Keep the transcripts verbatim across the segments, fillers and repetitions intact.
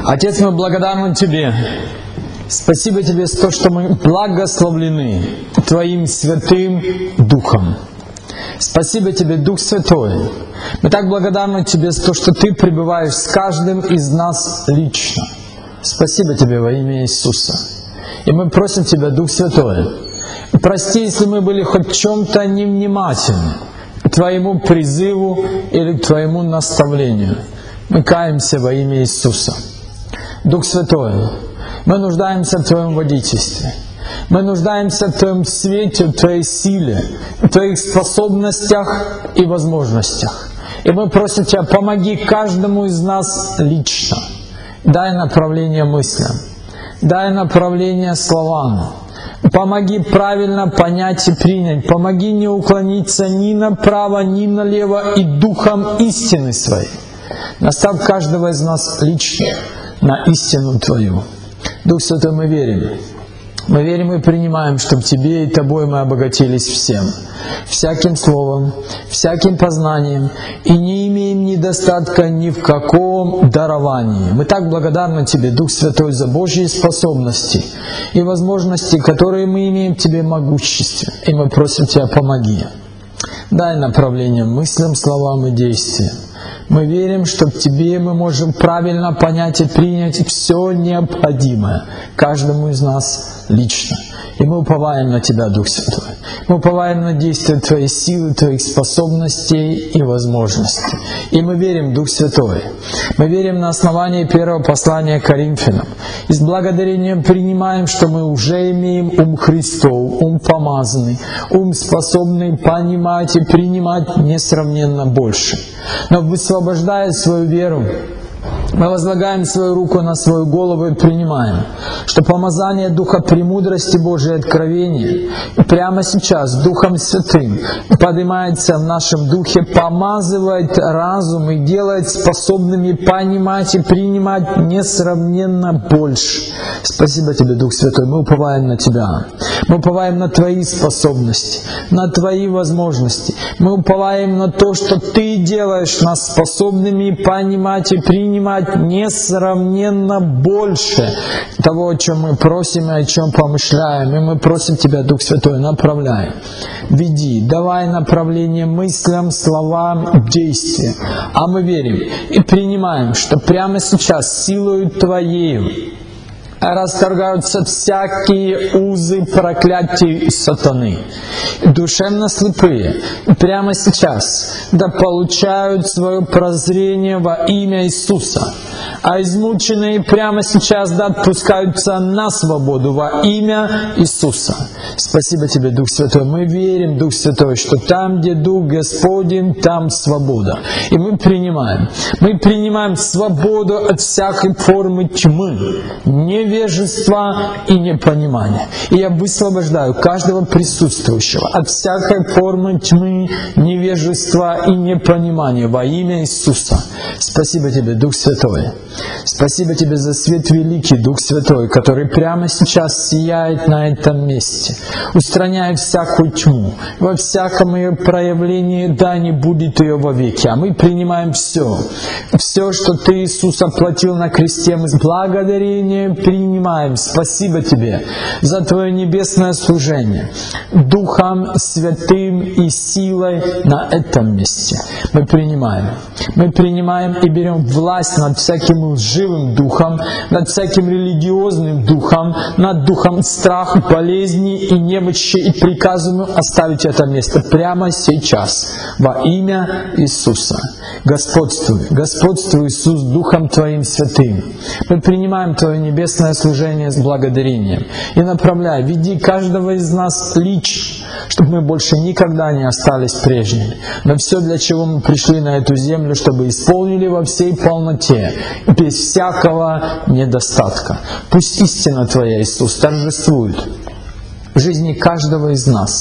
Отец, мы благодарны Тебе. Спасибо Тебе за то, что мы благословлены Твоим Святым Духом. Спасибо Тебе, Дух Святой. Мы так благодарны Тебе за то, что Ты пребываешь с каждым из нас лично. Спасибо Тебе во имя Иисуса. И мы просим Тебя, Дух Святой, прости, если мы были хоть в чем-то невнимательны к Твоему призыву или к Твоему наставлению. Мы каемся во имя Иисуса. Дух Святой, мы нуждаемся в Твоем водительстве. Мы нуждаемся в Твоем свете, в Твоей силе, в Твоих способностях и возможностях. И мы просим Тебя, помоги каждому из нас лично. Дай направление мыслям, дай направление словам. Помоги правильно понять и принять. Помоги не уклониться ни направо, ни налево и духом истины Своей. Наставь каждого из нас лично на истину Твою. Дух Святой, мы верим. Мы верим и принимаем, что в Тебе и Тобой мы обогатились всем. Всяким словом, всяким познанием, и не имеем недостатка ни в каком даровании. Мы так благодарны Тебе, Дух Святой, за Божьи способности и возможности, которые мы имеем в Тебе могуществе. И мы просим Тебя, помоги. Дай направление мыслям, словам и действиям. Мы верим, что в Тебе мы можем правильно понять и принять все необходимое каждому из нас лично. И мы уповаем на Тебя, Дух Святой. Мы уповаем на действие Твоей силы, Твоих способностей и возможностей. И мы верим, Дух Святой. Мы верим на основании первого послания к Коринфянам. И с благодарением принимаем, что мы уже имеем ум Христов, ум помазанный, ум способный понимать и принимать несравненно больше. Но высвобождая свою веру, мы возлагаем свою руку на свою голову и принимаем, что помазание Духа премудрости Божией откровения прямо сейчас Духом Святым поднимается в нашем духе, помазывает разум и делает способными понимать и принимать несравненно больше. Спасибо Тебе, Дух Святой, мы уповаем на Тебя. Мы уповаем на Твои способности, на Твои возможности. Мы уповаем на то, что Ты делаешь нас способными понимать и принимать несравненно больше того, о чем мы просим и о чем помышляем. И мы просим Тебя, Дух Святой, направляй, веди, давай направление мыслям, словам, действиям. А мы верим и принимаем, что прямо сейчас силою Твоею расторгаются всякие узы проклятий сатаны. Душевно слепые прямо сейчас да получают свое прозрение во имя Иисуса. А измученные прямо сейчас да отпускаются на свободу во имя Иисуса. Спасибо Тебе, Дух Святой. Мы верим, Дух Святой, что там, где Дух Господень, там свобода. И мы принимаем. Мы принимаем свободу от всякой формы тьмы, невежества и непонимания. И я высвобождаю каждого присутствующего от всякой формы тьмы, невежества и непонимания во имя Иисуса. Спасибо Тебе, Дух Святой. Спасибо Тебе за свет великий, Дух Святой, который прямо сейчас сияет на этом месте, устраняя всякую тьму. Во всяком ее проявлении, да, не будет ее вовеки. А мы принимаем все. Все, что Ты, Иисус, оплатил на кресте, мы с благодарением принимаем. Спасибо Тебе за Твое небесное служение Духом Святым и силой на этом месте. Мы принимаем. Мы принимаем и берем власть над всяким лживым духом, над всяким религиозным духом, над духом страха, болезни и немощи, и приказываем оставить это место прямо сейчас во имя Иисуса. Господствуй, Господствуй, Иисус, Духом Твоим Святым. Мы принимаем Твое небесное служение с благодарением и направляй, веди каждого из нас лично, чтобы мы больше никогда не остались прежними. Но все, для чего мы пришли на эту землю, чтобы исполнили во всей полноте, без всякого недостатка. Пусть истина Твоя, Иисус, торжествует в жизни каждого из нас.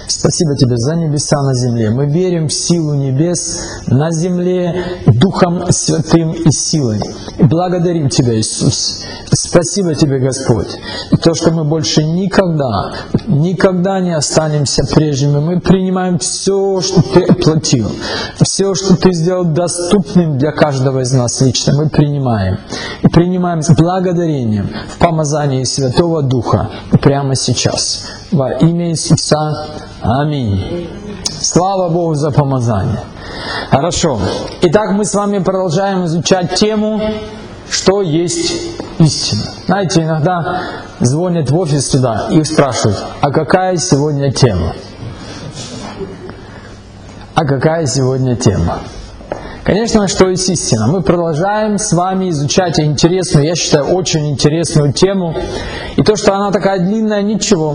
Спасибо Тебе за небеса на земле. Мы верим в силу небес на земле Духом Святым и силой. И благодарим Тебя, Иисус. Спасибо Тебе, Господь. И то, что мы больше никогда, никогда не останемся прежними. Мы принимаем все, что Ты оплатил. Все, что Ты сделал доступным для каждого из нас лично. Мы принимаем. И принимаем с благодарением в помазании Святого Духа прямо сейчас. Во имя Иисуса. Аминь. Слава Богу за помазание. Хорошо. Итак, мы с вами продолжаем изучать тему, что есть истина. Знаете, иногда звонят в офис сюда и спрашивают, а какая сегодня тема? А какая сегодня тема? Конечно, что есть истина. Мы продолжаем с вами изучать интересную, я считаю, очень интересную тему. И то, что она такая длинная, ничего.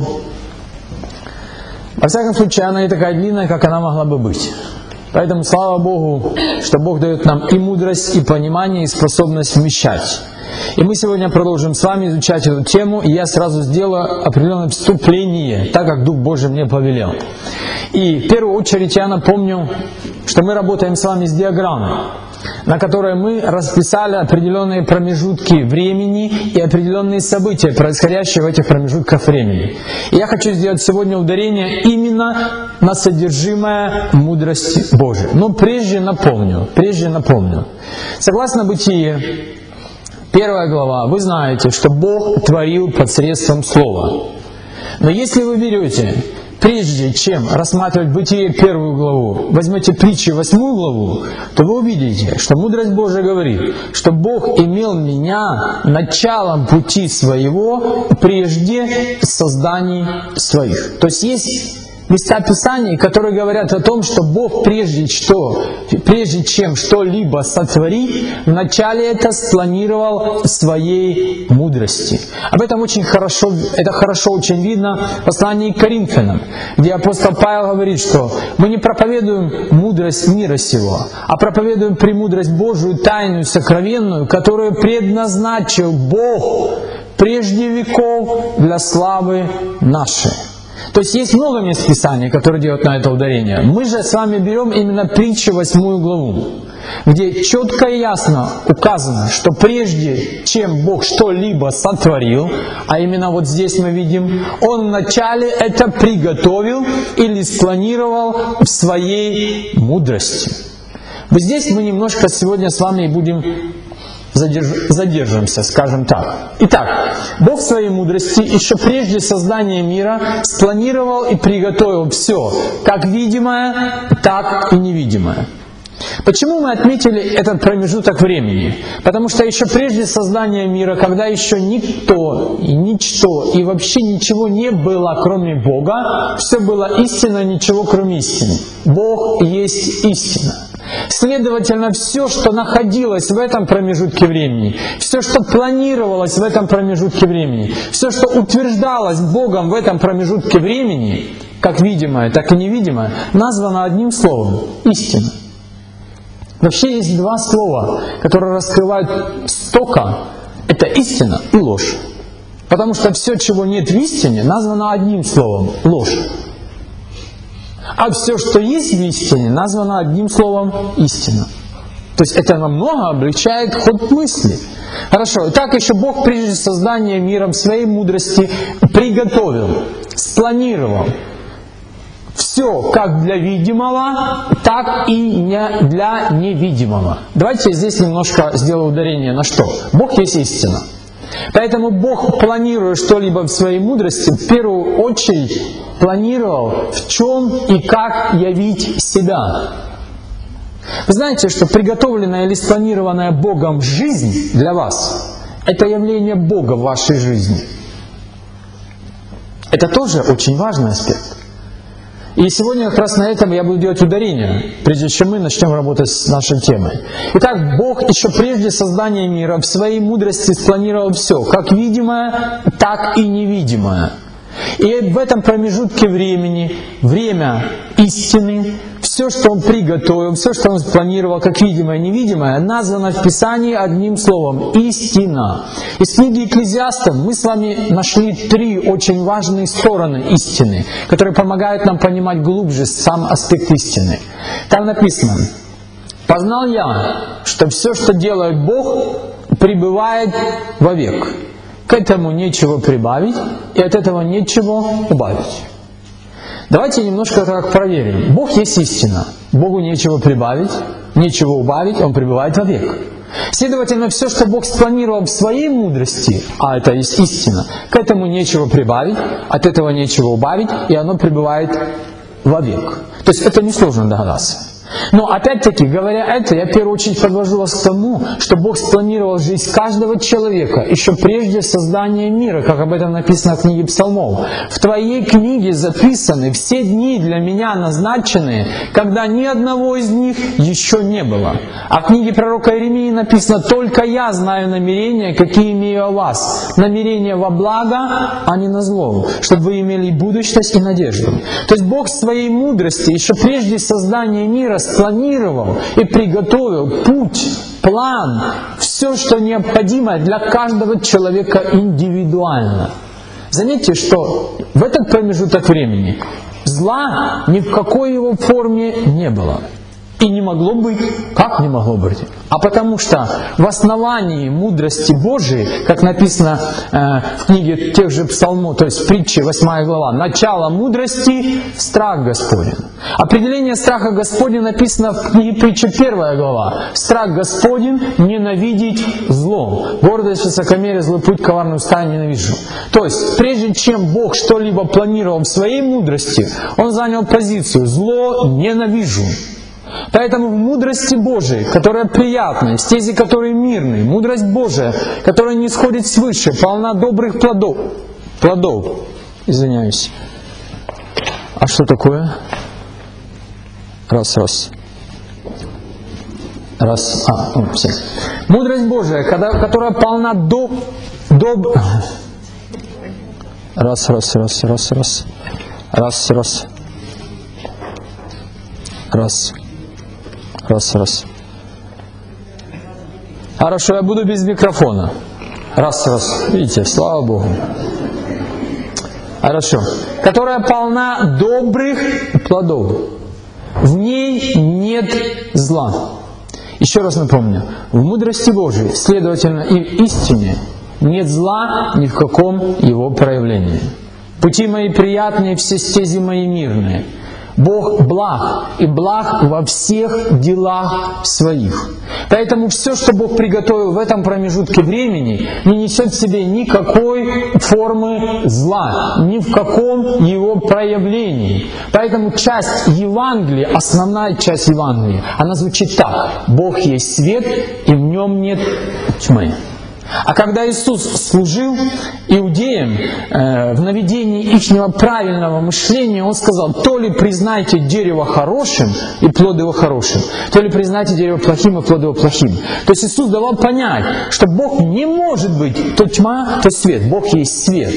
Во всяком случае, она не такая длинная, как она могла бы быть. Поэтому слава Богу, что Бог дает нам и мудрость, и понимание, и способность вмещать. И мы сегодня продолжим с вами изучать эту тему, и я сразу сделаю определенное вступление, так как Дух Божий мне повелел. И в первую очередь я напомню, что мы работаем с вами с диаграммой, на которой мы расписали определенные промежутки времени и определенные события, происходящие в этих промежутках времени. И я хочу сделать сегодня ударение именно на содержимое мудрости Божией. Но прежде напомню, прежде напомню. Согласно Бытие, первая глава, вы знаете, что Бог творил посредством Слова. Но если вы берете, прежде чем рассматривать Бытие первую главу, возьмете Притчи восьмую главу, то вы увидите, что мудрость Божия говорит, что Бог имел меня началом пути своего прежде созданий своих. То есть есть места Писаний, которые говорят о том, что Бог прежде, что, прежде чем что-либо сотворить, вначале это спланировал своей мудрости. Об этом очень хорошо, это хорошо очень видно в послании к Коринфянам, где апостол Павел говорит, что мы не проповедуем мудрость мира сего, а проповедуем премудрость Божию, тайную, сокровенную, которую предназначил Бог прежде веков для славы нашей. То есть есть много мест Писания, которые делают на это ударение. Мы же с вами берем именно Притчи восьмую главу, где четко и ясно указано, что прежде чем Бог что-либо сотворил, а именно вот здесь мы видим, Он вначале это приготовил или спланировал в своей мудрости. Вот здесь мы немножко сегодня с вами будем задержимся, скажем так. Итак, Бог в своей мудрости еще прежде создания мира спланировал и приготовил все, как видимое, так и невидимое. Почему мы отметили этот промежуток времени? Потому что еще прежде создания мира, когда еще никто и ничто и вообще ничего не было, кроме Бога, все было истинно, ничего кроме истины. Бог есть истина. Следовательно, все, что находилось в этом промежутке времени, все, что планировалось в этом промежутке времени, все, что утверждалось Богом в этом промежутке времени, как видимое, так и невидимое, названо одним словом – истина. Вообще есть два слова, которые раскрывают столько – это истина и ложь. Потому что все, чего нет в истине, названо одним словом – ложь. А все, что есть в истине, названо одним словом истина. То есть это намного облегчает ход мысли. Хорошо. Итак, еще Бог прежде создания мира в своей мудрости приготовил, спланировал все как для видимого, так и не для невидимого. Давайте здесь немножко сделаю ударение на что. Бог есть истина. Поэтому Бог, планируя что-либо в своей мудрости, в первую очередь планировал, в чем и как явить себя. Вы знаете, что приготовленная или спланированная Богом жизнь для вас – это явление Бога в вашей жизни. Это тоже очень важный аспект. И сегодня как раз на этом я буду делать ударение, прежде чем мы начнем работать с нашей темой. Итак, Бог еще прежде создания мира в своей мудрости спланировал все, как видимое, так и невидимое. И в этом промежутке времени, время истины, все, что Он приготовил, все, что Он спланировал, как видимое и невидимое, названо в Писании одним словом – истина. Из книги Экклезиаста мы с вами нашли три очень важные стороны истины, которые помогают нам понимать глубже сам аспект истины. Там написано: «Познал я, что все, что делает Бог, пребывает вовек. К этому нечего прибавить, и от этого нечего убавить». Давайте немножко так проверим. Бог есть истина. Богу нечего прибавить, нечего убавить, Он пребывает вовек. Следовательно, все, что Бог спланировал в своей мудрости, а это есть истина, к этому нечего прибавить, от этого нечего убавить, и оно пребывает вовек. То есть это несложно догадаться. Но опять-таки, говоря это, я в первую очередь подвожу вас к тому, что Бог спланировал жизнь каждого человека еще прежде создания мира, как об этом написано в книге Псалмов. В твоей книге записаны все дни для меня назначенные, когда ни одного из них еще не было. А в книге пророка Иеремии написано: «Только я знаю намерения, какие имею о вас. Намерения во благо, а не на зло, чтобы вы имели будущность и надежду». То есть Бог в своей мудрости еще прежде создания мира спланировал и приготовил путь, план, все, что необходимо для каждого человека индивидуально. Заметьте, что в этот промежуток времени зла ни в какой его форме не было. И не могло быть. Как не могло быть? А потому что в основании мудрости Божией, как написано э, в книге тех же Псалмов, то есть в притче восьмая глава, начало мудрости – страх Господень. Определение страха Господня написано в книге притчи первая глава. Страх Господень – ненавидеть зло. Гордость, высокомерие, злой путь, коварную уста ненавижу. То есть, прежде чем Бог что-либо планировал в своей мудрости, Он занял позицию «зло ненавижу». Поэтому в мудрости Божией, которая приятная, в стези которой мирной, мудрость Божия, которая не сходит свыше, полна добрых плодов. Плодов. Извиняюсь. А что такое? Раз, раз. Раз. А, о, все. Мудрость Божия, которая полна доб... доб... Раз, раз, раз, раз, раз. Раз, раз. Раз. Раз, раз. Хорошо, я буду без микрофона. Раз, раз. Видите, слава Богу. Хорошо. Которая полна добрых плодов. В ней нет зла. Еще раз напомню. В мудрости Божией, следовательно, и в истине, нет зла ни в каком его проявлении. Пути мои приятные, все стези мои мирные. Бог благ, и благ во всех делах своих. Поэтому все, что Бог приготовил в этом промежутке времени, не несет в себе никакой формы зла, ни в каком его проявлении. Поэтому часть Евангелия, основная часть Евангелия, она звучит так: Бог есть свет, и в нем нет тьмы. А когда Иисус служил иудеям э, в наведении ихнего правильного мышления, Он сказал: то ли признайте дерево хорошим и плод его хорошим, то ли признайте дерево плохим и плод его плохим. То есть Иисус давал понять, что Бог не может быть то тьма, то свет. Бог есть свет.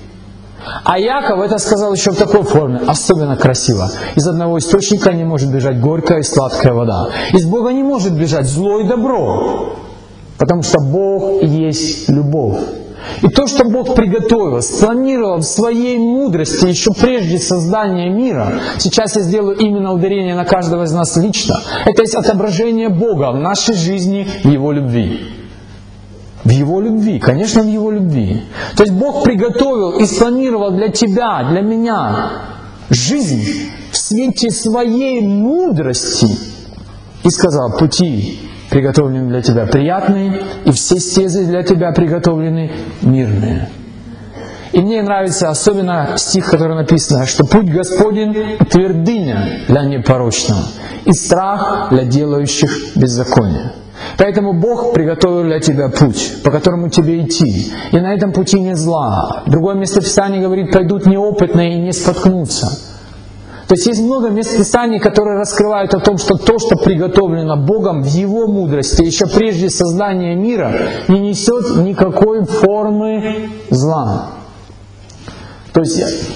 А Яков это сказал еще в такой форме, особенно красиво. Из одного источника не может бежать горькая и сладкая вода. Из Бога не может бежать зло и добро. Потому что Бог есть любовь. И то, что Бог приготовил, спланировал в своей мудрости еще прежде создания мира, сейчас я сделаю именно ударение на каждого из нас лично, это есть отображение Бога в нашей жизни, в Его любви. В Его любви, конечно, в Его любви. То есть Бог приготовил и спланировал для тебя, для меня жизнь в свете своей мудрости и сказал: пути приготовлены для тебя приятные, и все стези для тебя приготовлены мирные. И мне нравится особенно стих, который написано, что путь Господень — твердыня для непорочного, и страх для делающих беззаконие. Поэтому Бог приготовил для тебя путь, по которому тебе идти. И на этом пути нет зла. Другое место Писания говорит: пойдут неопытные и не споткнутся. То есть есть много мест Писаний, которые раскрывают о том, что то, что приготовлено Богом в Его мудрости, еще прежде создания мира, не несет никакой формы зла. То есть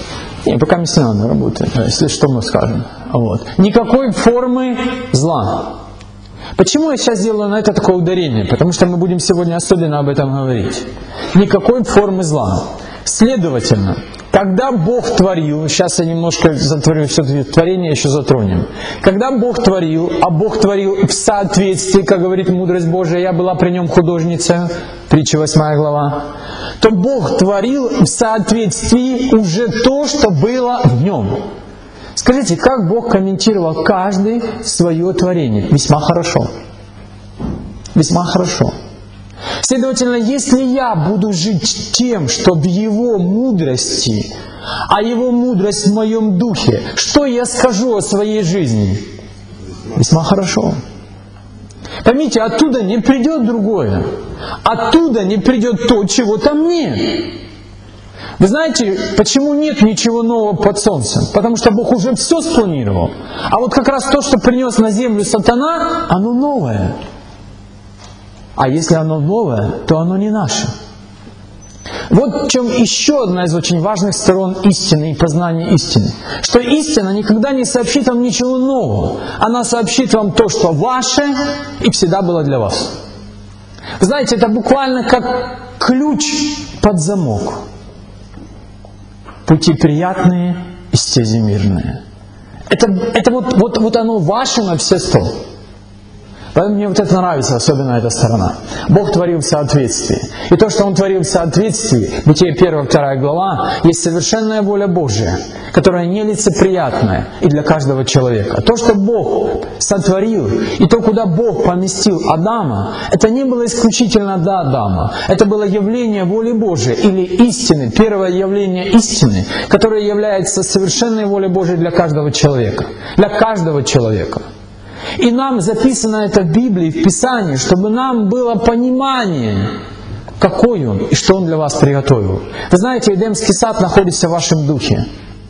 Не, пока не надо работать, если что мы скажем. Вот. Никакой формы зла. Почему я сейчас делаю на это такое ударение? Потому что мы будем сегодня особенно об этом говорить. Никакой формы зла. Следовательно, когда Бог творил, сейчас я немножко затворю все-таки творение, еще затронем. Когда Бог творил, а Бог творил в соответствии, как говорит мудрость Божия, я была при нем художница, притча восьмая глава, то Бог творил в соответствии уже то, что было в нем. Скажите, как Бог комментировал каждое свое творение? Весьма хорошо. Весьма хорошо. Следовательно, если я буду жить тем, что в Его мудрости, а Его мудрость в моем духе, что я скажу о своей жизни? Весьма хорошо. Поймите, оттуда не придет другое. Оттуда не придет то, чего там нет. Вы знаете, почему нет ничего нового под солнцем? Потому что Бог уже все спланировал. А вот как раз то, что принес на землю сатана, оно новое. А если оно новое, то оно не наше. Вот в чем еще одна из очень важных сторон истины и познания истины. Что истина никогда не сообщит вам ничего нового. Она сообщит вам то, что ваше и всегда было для вас. Вы знаете, это буквально как ключ под замок. Пути приятные и стези мирные. Это, это вот, вот, вот оно ваше на все сто. Поэтому мне вот это нравится, особенно эта сторона. Бог творил в соответствии. И то, что Он творил в соответствии, Бытие первая, вторая глава, есть совершенная воля Божия, которая нелицеприятная и для каждого человека. То, что Бог сотворил, и то, куда Бог поместил Адама, это не было исключительно до Адама. Это было явление воли Божией или истины, первое явление истины, которое является совершенной волей Божией для каждого человека. Для каждого человека. И нам записано это в Библии, в Писании, чтобы нам было понимание, какой Он и что Он для вас приготовил. Вы знаете, Эдемский сад находится в вашем духе.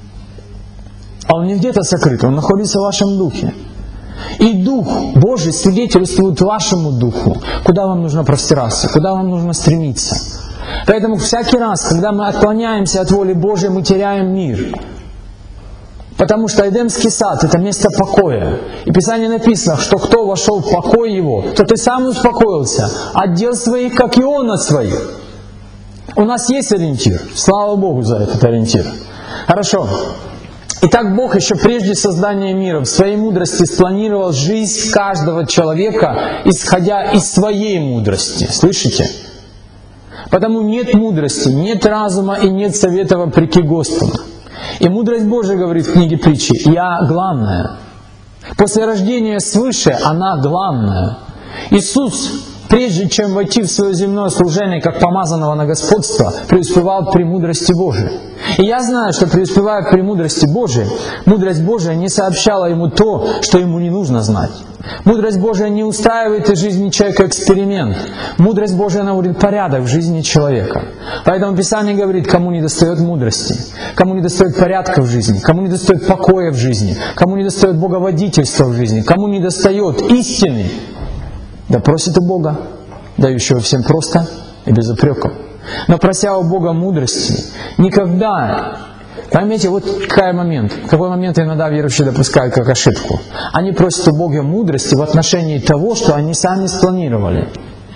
А он не где-то сокрыт, он находится в вашем духе. И Дух Божий свидетельствует вашему духу, куда вам нужно простираться, куда вам нужно стремиться. Поэтому всякий раз, когда мы отклоняемся от воли Божией, мы теряем мир. Потому что Эдемский сад — это место покоя. И в Писании написано, что кто вошел в покой его, тот и сам успокоился от дел своих, как и он от своих. У нас есть ориентир. Слава Богу за этот ориентир. Хорошо. Итак, Бог еще прежде создания мира в своей мудрости спланировал жизнь каждого человека, исходя из своей мудрости. Слышите? Потому нет мудрости, нет разума и нет совета вопреки Господу. И мудрость Божия говорит в книге Притчи: «Я главная». После рождения свыше она главная. Иисус, прежде чем войти в свое земное служение как помазанного на господство, преуспевал в премудрости Божией. И я знаю, что преуспевая в премудрости Божией, мудрость Божия не сообщала ему то, что ему не нужно знать. Мудрость Божия не устраивает из жизни человека эксперимент. Мудрость Божия наводит порядок в жизни человека. Поэтому Писание говорит, кому не достает мудрости, кому не достает порядка в жизни, кому не достает покоя в жизни, кому не достает боговодительства в жизни, кому не достает истины, да просит у Бога, дающего всем просто и без упреков. Но прося у Бога мудрости, никогда... Поймите, вот какой момент, какой момент иногда верующие допускают как ошибку. Они просят у Бога мудрости в отношении того, что они сами спланировали.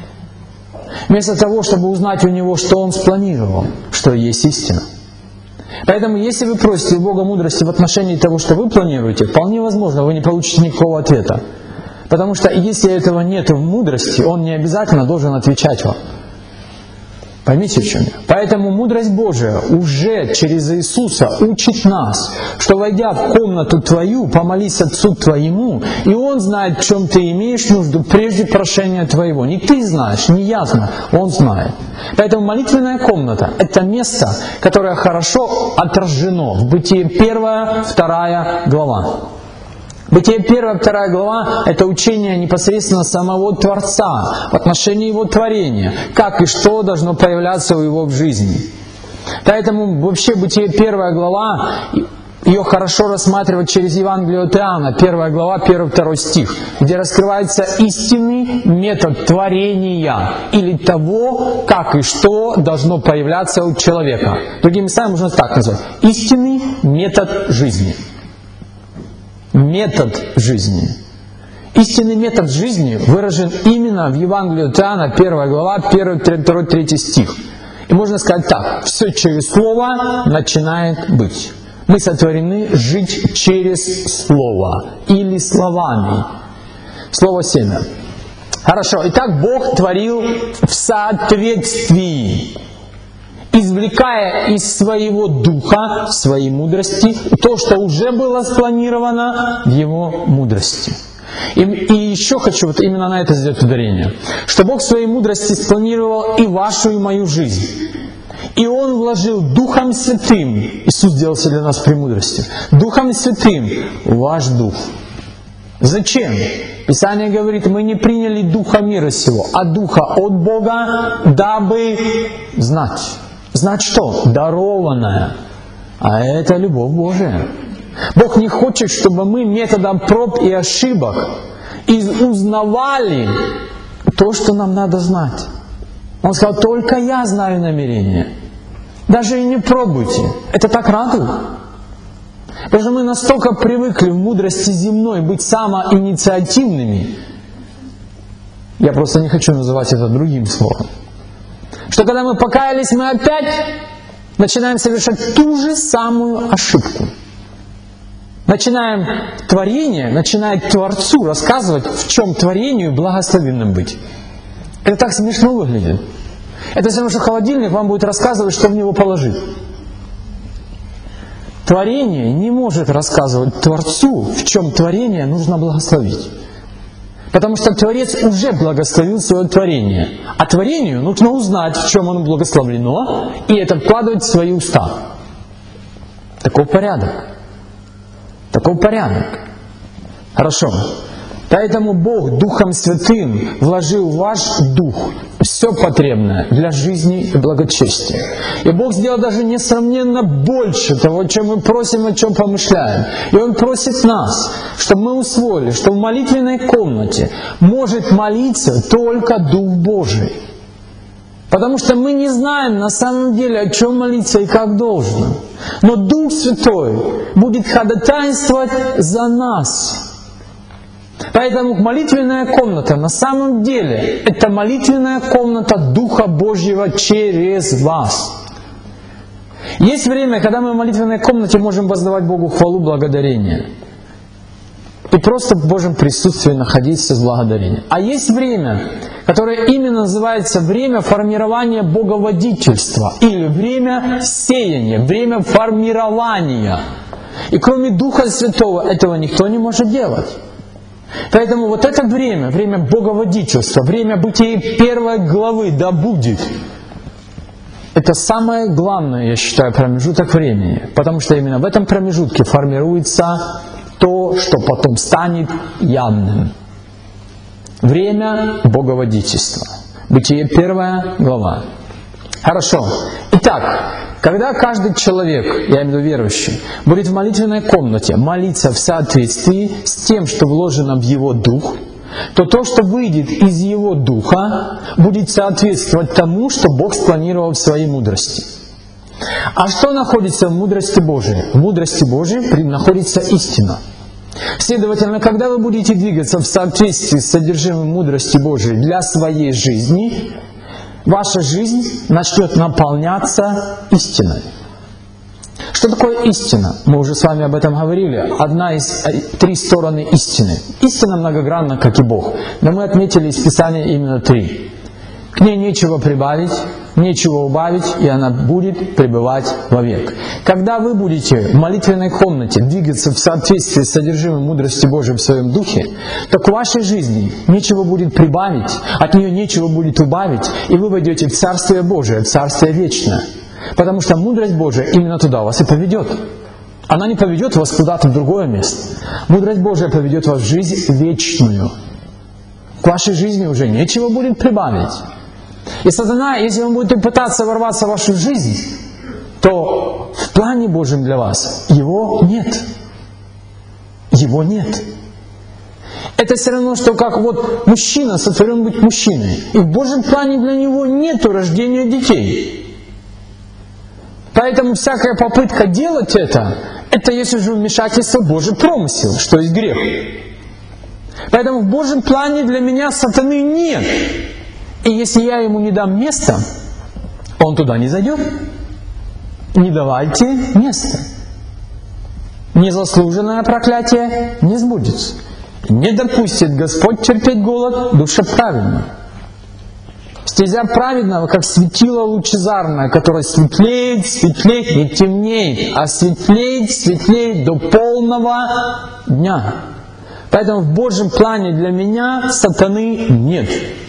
Вместо того, чтобы узнать у Него, что Он спланировал, что есть истина. Поэтому, если вы просите у Бога мудрости в отношении того, что вы планируете, вполне возможно, вы не получите никакого ответа. Потому что если этого нет в мудрости, Он не обязательно должен отвечать вам. Поймите, в чем я. Поэтому мудрость Божия уже через Иисуса учит нас, что войдя в комнату твою, помолись Отцу твоему, и Он знает, в чем ты имеешь нужду прежде прошения твоего. Не ты знаешь, не я знаю, Он знает. Поэтому молитвенная комната — это место, которое хорошо отражено в Бытие первая, вторая глава. Бытие первая, вторая глава — это учение непосредственно самого Творца в отношении Его творения, как и что должно появляться у Его в жизни. Поэтому вообще Бытие первая глава ее хорошо рассматривать через Евангелие от Иоанна, первая глава, первый-второй стих, где раскрывается истинный метод творения или того, как и что должно появляться у человека. Другими словами, можно так назвать. Истинный метод жизни. Метод жизни. Истинный метод жизни выражен именно в Евангелии от Иоанна, первая глава, первый, второй, третий стих. И можно сказать так: все через Слово начинает быть. Мы сотворены жить через Слово или словами. Слово семя. Хорошо. Итак, Бог творил в соответствии, извлекая из своего духа, своей мудрости, то, что уже было спланировано в Его мудрости. И, и еще хочу вот именно на это сделать ударение, что Бог в своей мудрости спланировал и вашу, и мою жизнь. И Он вложил Духом Святым, Иисус сделался для нас премудростью, Духом Святым ваш дух. Зачем? Писание говорит, мы не приняли духа мира сего, а духа от Бога, дабы знать. Знать что? Дарованное. А это любовь Божия. Бог не хочет, чтобы мы методом проб и ошибок узнавали то, что нам надо знать. Он сказал, только я знаю намерения. Даже и не пробуйте. Это так радует. Потому что мы настолько привыкли в мудрости земной быть самоинициативными, я просто не хочу называть это другим словом, что когда мы покаялись, мы опять начинаем совершать ту же самую ошибку. Начинаем творение, начинает Творцу рассказывать, в чем творению благословенным быть. Это так смешно выглядит. Это все равно, что холодильник вам будет рассказывать, что в него положить. Творение не может рассказывать Творцу, в чем творение нужно благословить. Потому что Творец уже благословил свое творение. А творению нужно узнать, в чем оно благословлено, и это вкладывать в свои уста. Таков порядок. Таков порядок. Хорошо. Поэтому Бог Духом Святым вложил в ваш дух все потребное для жизни и благочестия. И Бог сделал даже несравненно больше того, чем мы просим, о чем помышляем. И Он просит нас, чтобы мы усвоили, что в молитвенной комнате может молиться только Дух Божий. Потому что мы не знаем на самом деле, о чем молиться и как должно. Но Дух Святой будет ходатайствовать за нас. Поэтому молитвенная комната на самом деле это молитвенная комната Духа Божьего через вас. Есть время, когда мы в молитвенной комнате можем воздавать Богу хвалу, благодарение. И просто в Божьем присутствии находиться с благодарением. А есть время, которое именно называется время формирования боговодительства или время сеяния, время формирования. И кроме Духа Святого этого никто не может делать. Поэтому вот это время, время боговодительства, время бытия первой главы «Да будет», это самое главное, я считаю, промежуток времени. Потому что именно в этом промежутке формируется то, что потом станет явным. Время боговодительства. Бытие первая глава. Хорошо. Итак, когда каждый человек, я имею в виду верующий, будет в молитвенной комнате молиться в соответствии с тем, что вложено в его дух, то то, что выйдет из его духа, будет соответствовать тому, что Бог спланировал в своей мудрости. А что находится в мудрости Божией? В мудрости Божией находится истина. Следовательно, когда вы будете двигаться в соответствии с содержимым мудрости Божией для своей жизни, ваша жизнь начнет наполняться истиной. Что такое истина? Мы уже с вами об этом говорили. Одна из три стороны истины. Истина многогранна, как и Бог. Но мы отметили из Писания именно три. К ней нечего прибавить, нечего убавить, и она будет пребывать вовек. Когда вы будете в молитвенной комнате двигаться в соответствии с содержимым мудрости Божией в своем духе, то к вашей жизни нечего будет прибавить, от нее нечего будет убавить, и вы войдете в Царствие Божие, в Царствие Вечное. Потому что мудрость Божия именно туда вас и поведет. Она не поведет вас куда-то в другое место. Мудрость Божия поведет вас в жизнь вечную. К вашей жизни уже нечего будет прибавить. И сатана, если он будет пытаться ворваться в вашу жизнь, то в плане Божьем для вас его нет. Его нет. Это все равно, что как вот мужчина сотворен быть мужчиной. И в Божьем плане для него нет рождения детей. Поэтому всякая попытка делать это, это если же вмешательство в Божий промысел, что есть грех. Поэтому в Божьем плане для меня сатаны нет. И если я ему не дам места, он туда не зайдет. Не давайте места. Незаслуженное проклятие не сбудется. Не допустит Господь терпеть голод душе праведной. Стезя праведного, как светило лучезарное, которое светлеет, светлеет, не темнеет, а светлеет, светлеет до полного дня. Поэтому в Божьем плане для меня сатаны нет.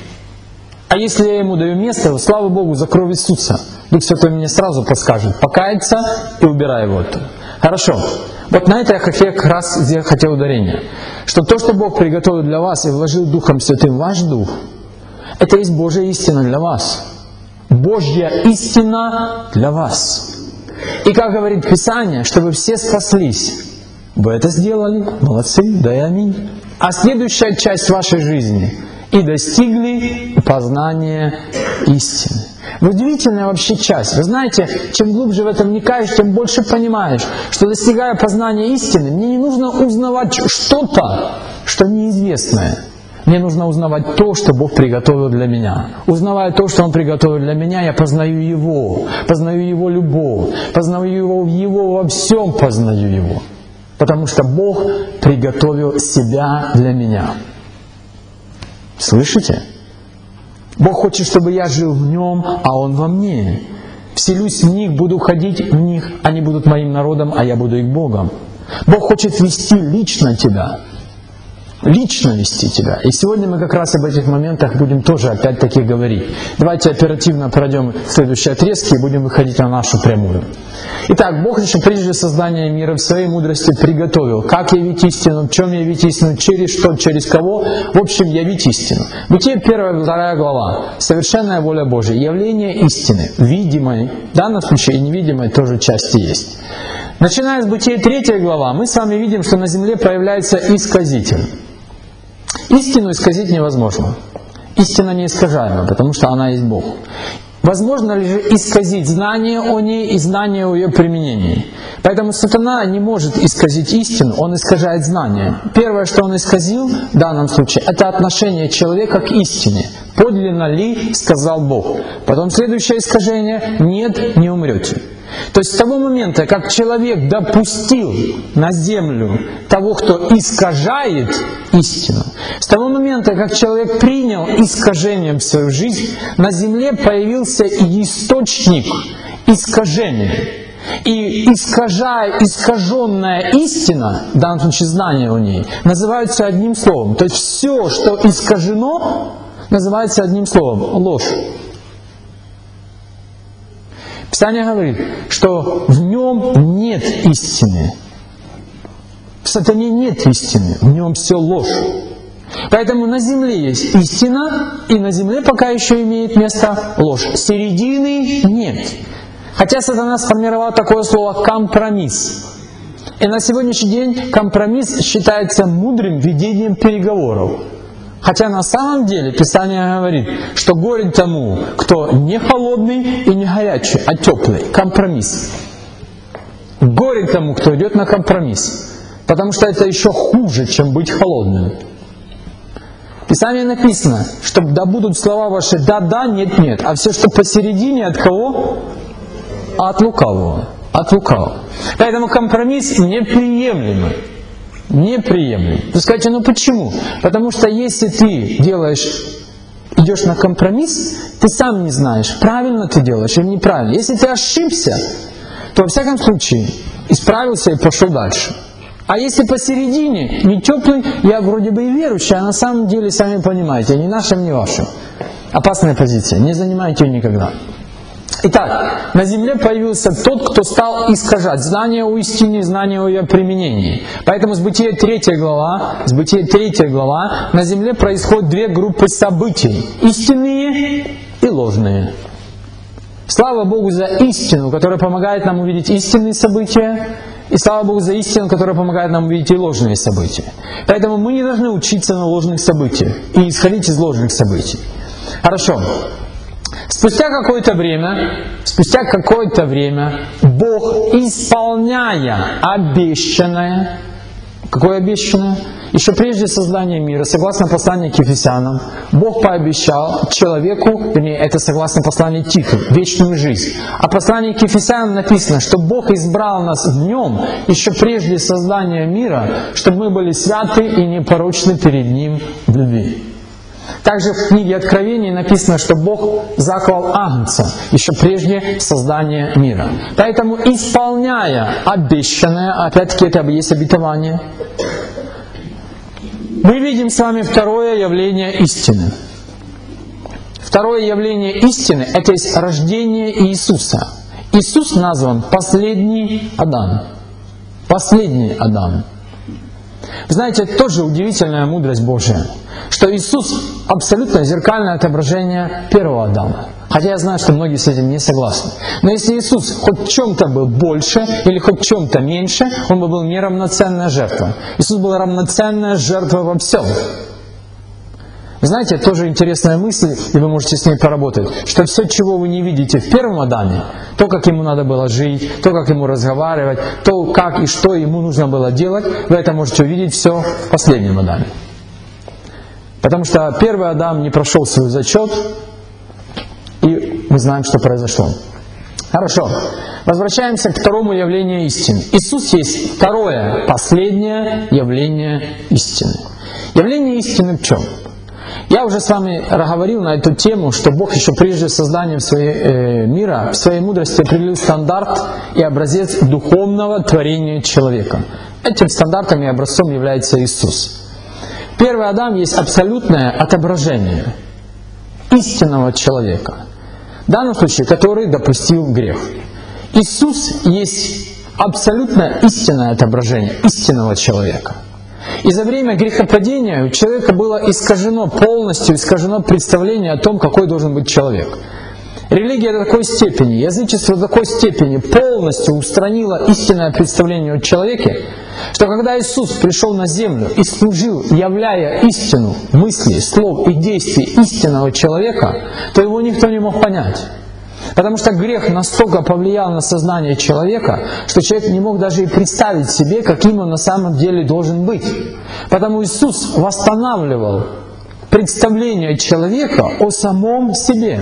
А если я ему даю место, слава Богу, за кровь Иисуса, Дух Святой мне сразу подскажет покаяться и убирай его оттуда. Хорошо. Вот на это я как раз здесь хотел ударение. Что то, что Бог приготовил для вас и вложил Духом Святым в ваш дух, это есть Божья истина для вас. Божья истина для вас. И как говорит Писание, чтобы все спаслись. Вы это сделали, молодцы, да и аминь. А следующая часть вашей жизни — и достигли познания истины. Удивительная вообще часть. Вы знаете, чем глубже в этом вникаешь, тем больше понимаешь, что достигая познания истины, мне не нужно узнавать что-то, что неизвестное. Мне нужно узнавать то, что Бог приготовил для меня. Узнавая то, что Он приготовил для меня, я познаю Его, познаю Его любовь, познаю Его в Его, во всем познаю Его. Потому что Бог приготовил себя для меня. Слышите? Бог хочет, чтобы я жил в Нем, а Он во мне. Вселюсь в них, буду ходить в них, они будут моим народом, а я буду их Богом. Бог хочет вести лично тебя. Лично вести тебя. И сегодня мы как раз об этих моментах будем тоже опять-таки говорить. Давайте оперативно пройдем следующие отрезки и будем выходить на нашу прямую. Итак, Бог еще прежде создания мира в своей мудрости приготовил, как явить истину, в чем явить истину, через что, через кого, в общем, явить истину. Бытие первая, вторая глава. Совершенная воля Божия. Явление истины. Видимой, в данном случае и невидимой тоже части есть. Начиная с Бытия третья глава, мы с вами видим, что на земле появляется исказитель. Истину исказить невозможно. Истина неискажаема, потому что она есть Бог. Возможно ли же исказить знание о ней и знание о ее применении? Поэтому сатана не может исказить истину, он искажает знание. Первое, что он исказил в данном случае, это отношение человека к истине. Подлинно ли, сказал Бог. Потом следующее искажение: нет, не умрете. То есть с того момента, как человек допустил на землю того, кто искажает истину, с того момента, как человек принял искажением в свою жизнь, на земле появился источник искажения. И искажая, искаженная истина, в данном случае знание о ней, называется одним словом. То есть все, что искажено, называется одним словом — ложь. Писание говорит, что в нем нет истины. В сатане нет истины, в нем все ложь. Поэтому на земле есть истина, и на земле пока еще имеет место ложь. Середины нет. Хотя сатана сформировал такое слово «компромисс». И на сегодняшний день компромисс считается мудрым ведением переговоров. Хотя на самом деле Писание говорит, что горе тому, кто не холодный и не горячий, а теплый. Компромисс. Горе тому, кто идет на компромисс. Потому что это еще хуже, чем быть холодным. В Писании написано, что да будут слова ваши «да-да», «нет-нет». А все, что посередине, от кого? От лукавого. От лукавого. Поэтому компромисс неприемлемый. Неприемлем. Вы скажете, ну почему? Потому что если ты делаешь, идешь на компромисс, ты сам не знаешь, правильно ты делаешь или неправильно. Если ты ошибся, то во всяком случае исправился и пошел дальше. А если посередине, не теплый, я вроде бы и верующий, а на самом деле, сами понимаете, ни нашим, ни вашим. Опасная позиция, не занимайте ее никогда. Итак, на земле появился тот, кто стал искажать знание о истине, знание о ее применении. Поэтому с Бытия третья глава, с Бытия третья глава на земле происходят две группы событий: истинные и ложные. Слава Богу за истину, которая помогает нам увидеть истинные события, и слава Богу за истину, которая помогает нам увидеть и ложные события. Поэтому мы не должны учиться на ложных событиях и исходить из ложных событий. Хорошо. Спустя какое-то время, спустя какое-то время Бог, исполняя обещанное, какое обещанное? Еще прежде создания мира, согласно посланию к Ефесянам, Бог пообещал человеку, вернее, это согласно посланию Титу, вечную жизнь. А в послании к Ефесянам написано, что Бог избрал нас в нем еще прежде создания мира, чтобы мы были святы и непорочны перед Ним в любви. Также в книге Откровения написано, что Бог заклал Агнца еще прежде создания мира. Поэтому, исполняя обещанное, опять-таки это есть обетование, мы видим с вами второе явление истины. Второе явление истины – это есть рождение Иисуса. Иисус назван последний Адам. Последний Адам. Вы знаете, это тоже удивительная мудрость Божия, что Иисус абсолютно зеркальное отображение первого Адама. Хотя я знаю, что многие с этим не согласны. Но если Иисус хоть в чем-то был больше или хоть в чем-то меньше, Он бы был не равноценная жертва. Иисус был равноценная жертва во всем. Вы знаете, это тоже интересная мысль, и вы можете с ней поработать, что все, чего вы не видите в первом Адаме, то, как ему надо было жить, то, как ему разговаривать, то, как и что ему нужно было делать, вы это можете увидеть все в последнем Адаме. Потому что первый Адам не прошел свой зачет, и мы знаем, что произошло. Хорошо. Возвращаемся к второму явлению истины. Иисус есть второе, последнее явление истины. Явление истины в чем? Я уже с вами говорил на эту тему, что Бог еще прежде создания своей, э, мира в своей мудрости определил стандарт и образец духовного творения человека. Этим стандартом и образцом является Иисус. Первый Адам есть абсолютное отображение истинного человека. В данном случае, который допустил грех. Иисус есть абсолютно истинное отображение истинного человека. И за время грехопадения у человека было искажено, полностью искажено представление о том, какой должен быть человек. Религия до такой степени, язычество до такой степени полностью устранило истинное представление о человеке, что когда Иисус пришел на землю и служил, являя истину мыслей, слов и действий истинного человека, то его никто не мог понять. Потому что грех настолько повлиял на сознание человека, что человек не мог даже и представить себе, каким он на самом деле должен быть. Потому Иисус восстанавливал представление человека о самом себе.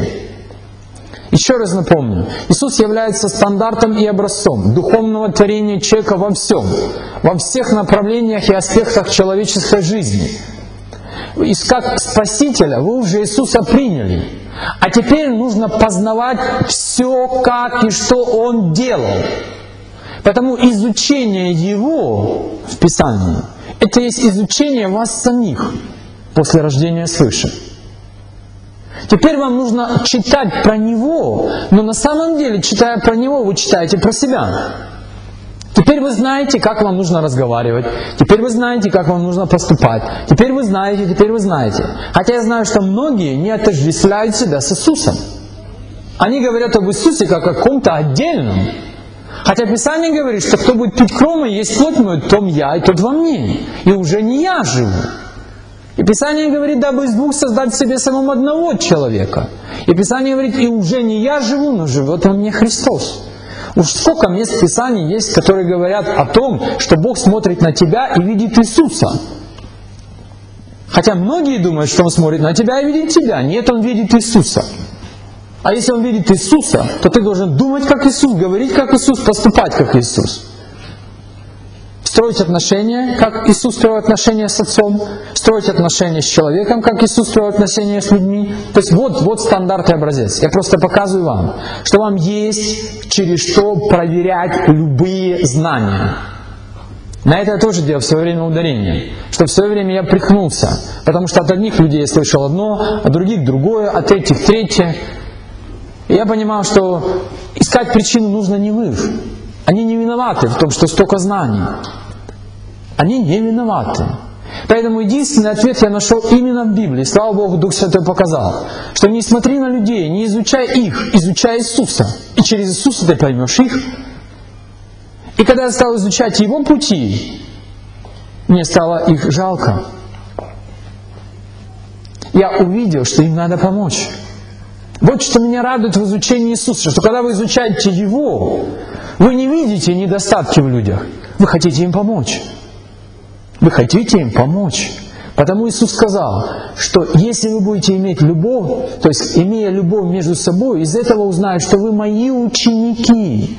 Еще раз напомню, Иисус является стандартом и образцом духовного творения человека во всем, во всех направлениях и аспектах человеческой жизни. И как Спасителя вы уже Иисуса приняли. А теперь нужно познавать все, как и что Он делал. Потому изучение Его в Писании — это есть изучение вас самих после рождения свыше. Теперь вам нужно читать про Него, но на самом деле, читая про Него, вы читаете про себя. Теперь вы знаете, как вам нужно разговаривать. Теперь вы знаете, как вам нужно поступать. Теперь вы знаете, теперь вы знаете. Хотя я знаю, что многие не отождествляют себя с Иисусом. Они говорят об Иисусе как о каком-то отдельном. Хотя Писание говорит, что кто будет пить кровь мою, есть плоть мою, том я, и тот во мне. И уже не я живу. И Писание говорит, дабы из двух создать в себе самому одного человека. И Писание говорит, и уже не я живу, но живет во мне Христос. Уж сколько мест в Писании есть, которые говорят о том, что Бог смотрит на тебя и видит Иисуса. Хотя многие думают, что Он смотрит на тебя и видит тебя. Нет, Он видит Иисуса. А если Он видит Иисуса, то ты должен думать как Иисус, говорить как Иисус, поступать как Иисус. Строить отношения, как Иисус строил отношения с Отцом, строить отношения с человеком, как Иисус строил отношения с людьми. То есть вот, вот стандарт и образец. Я просто показываю вам, что вам есть через что проверять любые знания. На это я тоже делал в свое время ударение, что в свое время я прихнулся, потому что от одних людей я слышал одно, от других другое, от этих третье. И я понимал, что искать причину нужно не в их. Они не виноваты в том, что столько знаний. Они не виноваты. Поэтому единственный ответ я нашел именно в Библии. Слава Богу, Дух Святой показал, что не смотри на людей, не изучай их, изучай Иисуса. И через Иисуса ты поймешь их. И когда я стал изучать Его пути, мне стало их жалко. Я увидел, что им надо помочь. Вот что меня радует в изучении Иисуса, что когда вы изучаете Его, вы не видите недостатки в людях, вы хотите им помочь. Вы хотите им помочь. Потому Иисус сказал, что если вы будете иметь любовь, то есть имея любовь между собой, из этого узнают, что вы мои ученики.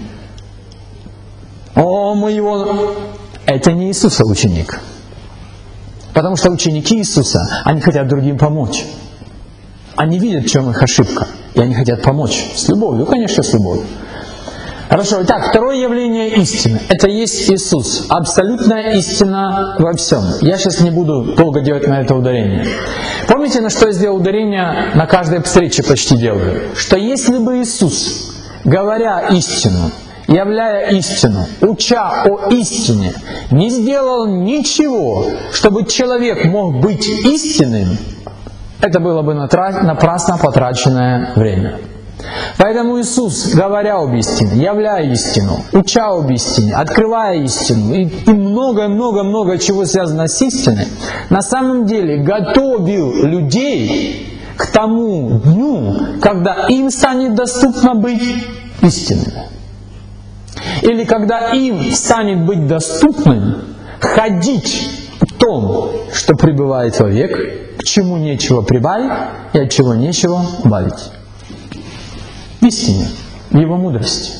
О, мы его... Это не Иисуса ученик. Потому что ученики Иисуса, они хотят другим помочь. Они видят, в чем их ошибка. И они хотят помочь. С любовью, конечно, с любовью. Хорошо, итак, второе явление истины. Это есть Иисус. Абсолютная истина во всем. Я сейчас не буду долго делать на это ударение. Помните, на что я сделал ударение? На каждой встрече почти делаю. Что если бы Иисус, говоря истину, являя истину, уча о истине, не сделал ничего, чтобы человек мог быть истинным, это было бы напрасно потраченное время. Поэтому Иисус, говоря об истине, являя истину, уча об истине, открывая истину и много-много-много чего связано с истиной, на самом деле готовил людей к тому дню, когда им станет доступно быть истинными. Или когда им станет быть доступным ходить в том, что пребывает вовек, к чему нечего прибавить и от чего нечего убавить. В истине, в Его мудрости.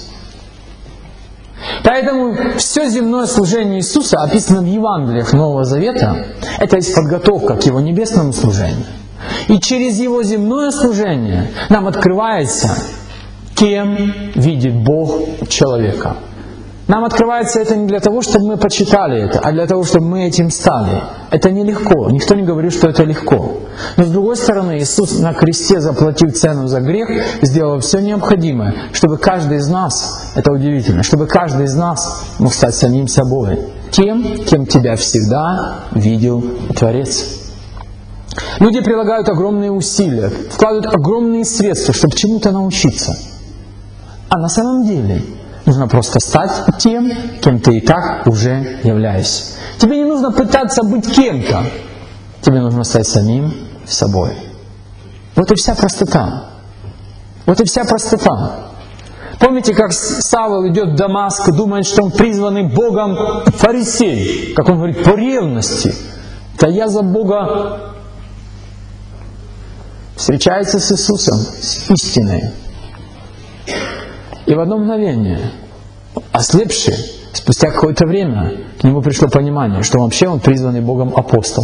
Поэтому все земное служение Иисуса, описано в Евангелиях Нового Завета, это есть подготовка к Его небесному служению. И через Его земное служение нам открывается, кем видит Бог человека. Нам открывается это не для того, чтобы мы почитали это, а для того, чтобы мы этим стали. Это нелегко. Никто не говорит, что это легко. Но с другой стороны, Иисус на кресте, заплатив цену за грех, сделал все необходимое, чтобы каждый из нас, это удивительно, чтобы каждый из нас мог стать самим собой. Тем, кем тебя всегда видел Творец. Люди прилагают огромные усилия, вкладывают огромные средства, чтобы чему-то научиться. А на самом деле нужно просто стать тем, кем ты и так уже являешься. Тебе не нужно пытаться быть кем-то. Тебе нужно стать самим собой. Вот и вся простота. Вот и вся простота. Помните, как Савл идет в Дамаск, думает, что он призванный Богом фарисей. Как он говорит, по ревности. Да я за Бога. Встречается с Иисусом, с истиной. И в одно мгновение, ослепший, спустя какое-то время, к нему пришло понимание, что вообще он призванный Богом апостол.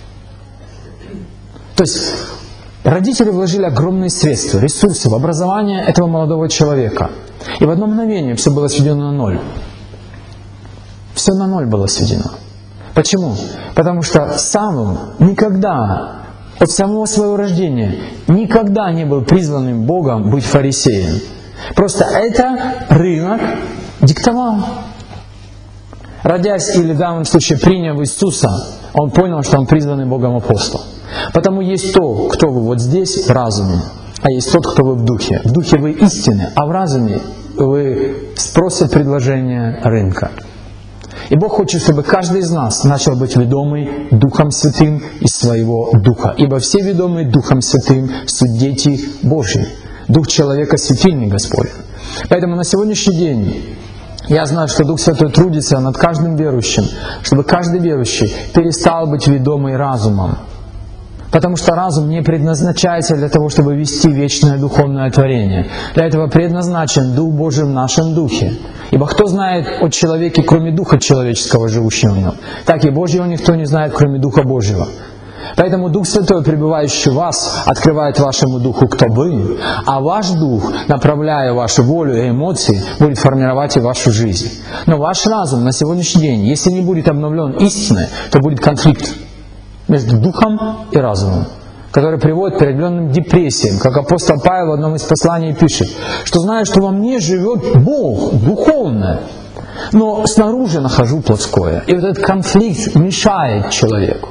То есть родители вложили огромные средства, ресурсы в образование этого молодого человека. И в одно мгновение все было сведено на ноль. Все на ноль было сведено. Почему? Потому что Савл никогда, от самого своего рождения, никогда не был призванным Богом быть фарисеем. Просто это рынок диктовал. Родясь или в данном случае приняв Иисуса, он понял, что он призванный Богом апостол. Потому есть то, кто вы вот здесь в разуме, а есть тот, кто вы в духе. В духе вы истины, а в разуме вы спрос и предложение рынка. И Бог хочет, чтобы каждый из нас начал быть ведомый Духом Святым из своего Духа. Ибо все ведомые Духом Святым суть дети Божьи. Дух человека — светильник Господень. Поэтому на сегодняшний день я знаю, что Дух Святой трудится над каждым верующим, чтобы каждый верующий перестал быть ведомый разумом. Потому что разум не предназначается для того, чтобы вести вечное духовное творение. Для этого предназначен Дух Божий в нашем духе. Ибо кто знает о человеке, кроме Духа человеческого, живущего в нем? Так и Божьего никто не знает, кроме Духа Божьего. Поэтому Дух Святой, пребывающий в вас, открывает вашему Духу, кто вы, а ваш Дух, направляя вашу волю и эмоции, будет формировать и вашу жизнь. Но ваш разум на сегодняшний день, если не будет обновлен истиной, то будет конфликт между Духом и разумом, который приводит к определенным депрессиям. Как апостол Павел в одном из посланий пишет, что знаю, что во мне живет Бог, духовное, но снаружи нахожу плотское. И вот этот конфликт мешает человеку.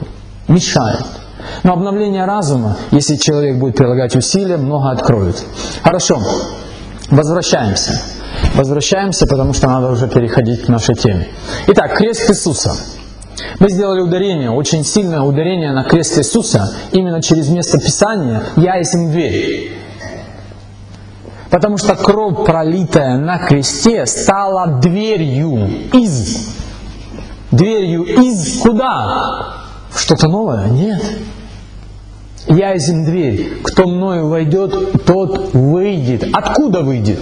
мешает. Но обновление разума, если человек будет прилагать усилия, много откроет. Хорошо, возвращаемся. Возвращаемся, потому что надо уже переходить к нашей теме. Итак, крест Иисуса. Мы сделали ударение, очень сильное ударение на крест Иисуса, именно через место Писания «Я есть им дверь». Потому что кровь, пролитая на кресте, стала дверью из. Дверью из куда? Что-то новое? Нет. Я есть им дверь. Кто мною войдет, тот выйдет. Откуда выйдет?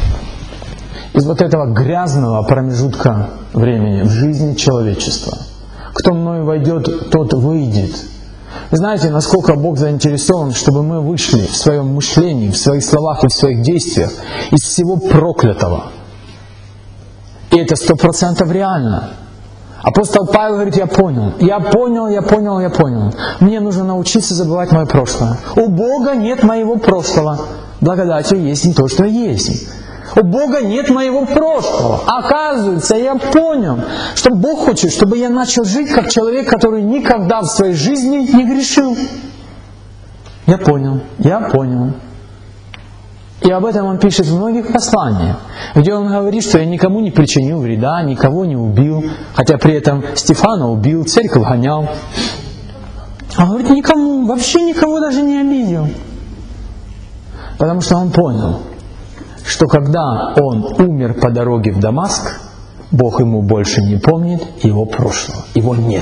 Из вот этого грязного промежутка времени в жизни человечества. Кто мною войдет, тот выйдет. Вы знаете, насколько Бог заинтересован, чтобы мы вышли в своем мышлении, в своих словах и в своих действиях из всего проклятого. И это сто процентов реально. Апостол Павел говорит: я понял, я понял, я понял, я понял. Мне нужно научиться забывать мое прошлое. У Бога нет моего прошлого. Благодатью есть не то, что есть. У Бога нет моего прошлого. Оказывается, я понял, что Бог хочет, чтобы я начал жить как человек, который никогда в своей жизни не грешил. Я понял, я понял. И об этом он пишет в многих посланиях, где он говорит, что я никому не причинил вреда, никого не убил, хотя при этом Стефана убил, церковь гонял. Он говорит, никому, вообще никого даже не обидел. Потому что он понял, что когда он умер по дороге в Дамаск, Бог ему больше не помнит его прошлого, его нет.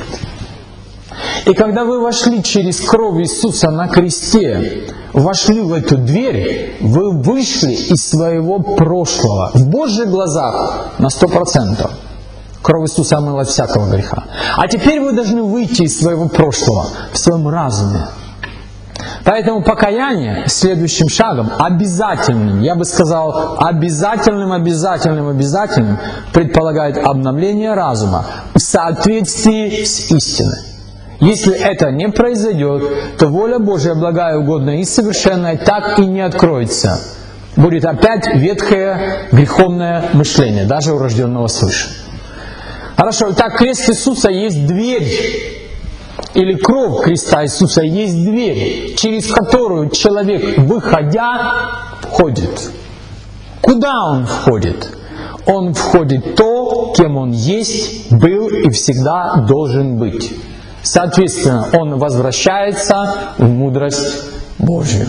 И когда вы вошли через кровь Иисуса на кресте, вошли в эту дверь, вы вышли из своего прошлого. В Божьих глазах на сто процентов. Кровь Иисуса омыла от всякого греха. А теперь вы должны выйти из своего прошлого в своем разуме. Поэтому покаяние следующим шагом, обязательным, я бы сказал, обязательным, обязательным, обязательным, предполагает обновление разума в соответствии с истиной. Если это не произойдет, то воля Божия благая, угодная и совершенная так и не откроется. Будет опять ветхое греховное мышление, даже у рожденного свыше. Хорошо, итак, крест Иисуса есть дверь. Или кровь креста Иисуса есть дверь, через которую человек, выходя, входит. Куда он входит? Он входит в то, кем он есть, был и всегда должен быть. Соответственно, он возвращается в мудрость Божью.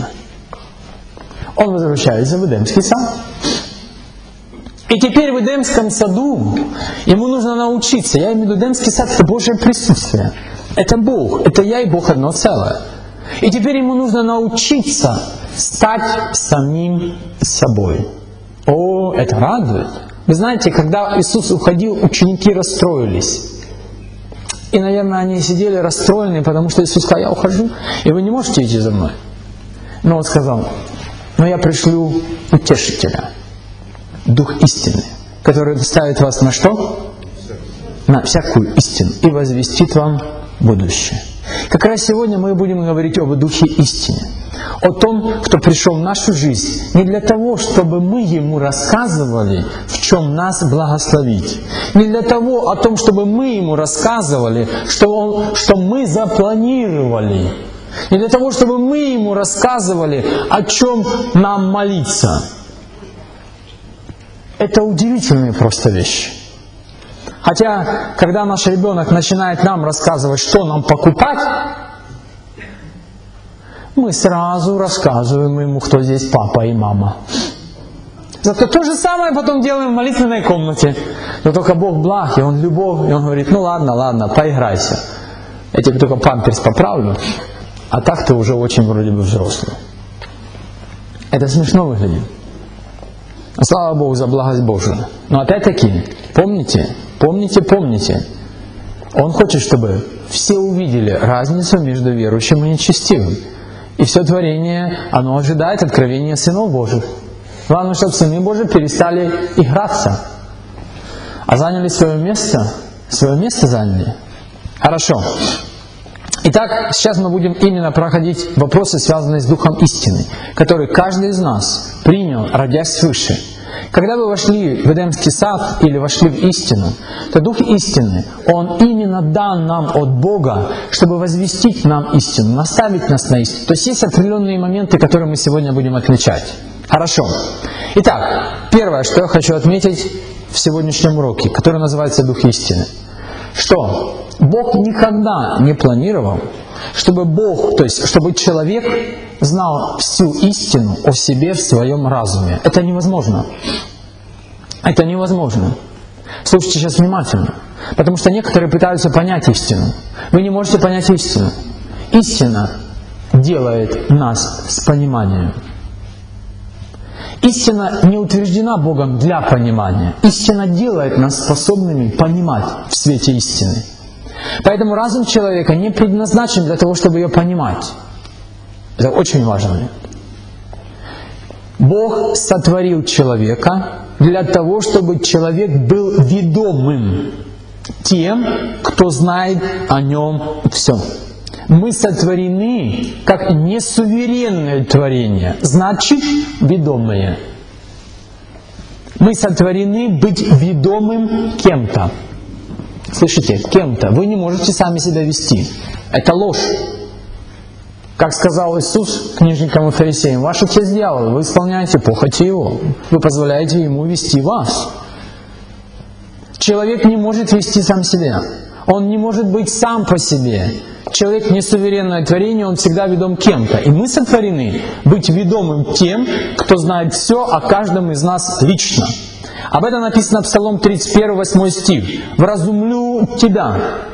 Он возвращается в Эдемский сад. И теперь в Эдемском саду ему нужно научиться. Я имею в виду, Эдемский сад — это Божье присутствие. Это Бог, это я и Бог одно целое. И теперь ему нужно научиться стать самим собой. О, это радует. Вы знаете, когда Иисус уходил, ученики расстроились. И, наверное, они сидели расстроенные, потому что Иисус сказал: я ухожу, и вы не можете идти за мной. Но Он сказал: но я пришлю утешителя, Дух истины, который доставит вас на что? На всякую истину и возвестит вам будущее. Как раз сегодня мы будем говорить об Духе истины, о том, кто пришел в нашу жизнь не для того, чтобы мы Ему рассказывали, в чем нас благословить, не для того, о том, чтобы мы Ему рассказывали, что, он, что мы запланировали, не для того, чтобы мы Ему рассказывали, о чем нам молиться. Это удивительные просто вещи. Хотя, когда наш ребенок начинает нам рассказывать, что нам покупать, мы сразу рассказываем ему, кто здесь папа и мама. Зато то же самое потом делаем в молитвенной комнате. Но только Бог благ, и Он любовь, и Он говорит: ну ладно, ладно, поиграйся. Я тебе только памперс поправлю, а так ты уже очень вроде бы взрослый. Это смешно выглядит. Слава Богу за благость Божию. Но опять-таки, помните, помните, помните, Он хочет, чтобы все увидели разницу между верующим и нечестивым. И все творение, оно ожидает откровения сынов Божьих. Главное, чтобы сыны Божьи перестали играться, а заняли свое место. Свое место заняли. Хорошо. Итак, сейчас мы будем именно проходить вопросы, связанные с Духом истины, который каждый из нас принял, родясь свыше. Когда вы вошли в Эдемский сад или вошли в истину, то Дух истины, Он именно именно дан нам от Бога, чтобы возвестить нам истину, наставить нас на истину. То есть есть определенные моменты, которые мы сегодня будем отмечать. Хорошо. Итак, первое, что я хочу отметить в сегодняшнем уроке, который называется «Дух истины», что Бог никогда не планировал, чтобы Бог, то есть чтобы человек знал всю истину о себе в своем разуме. Это невозможно. Это невозможно. Слушайте сейчас внимательно, потому что некоторые пытаются понять истину. Вы не можете понять истину. Истина делает нас с пониманием. Истина не утверждена Богом для понимания. Истина делает нас способными понимать в свете истины. Поэтому разум человека не предназначен для того, чтобы ее понимать. Это очень важно. Бог сотворил человека для того, чтобы человек был ведомым тем, кто знает о нем все. Мы сотворены как несуверенное творение, значит, ведомые. Мы сотворены быть ведомым кем-то. Слышите, кем-то. Вы не можете сами себя вести. Это ложь. Как сказал Иисус книжникам и фарисеям: «Ваш отец дьявол, вы исполняете похоти его, вы позволяете ему вести вас». Человек не может вести сам себя. Он не может быть сам по себе. Человек не суверенное творение, он всегда ведом кем-то. И мы сотворены быть ведомым тем, кто знает все о каждом из нас лично. Об этом написано в Псалом тридцать один, восьмой стих. «Вразумлю тебя,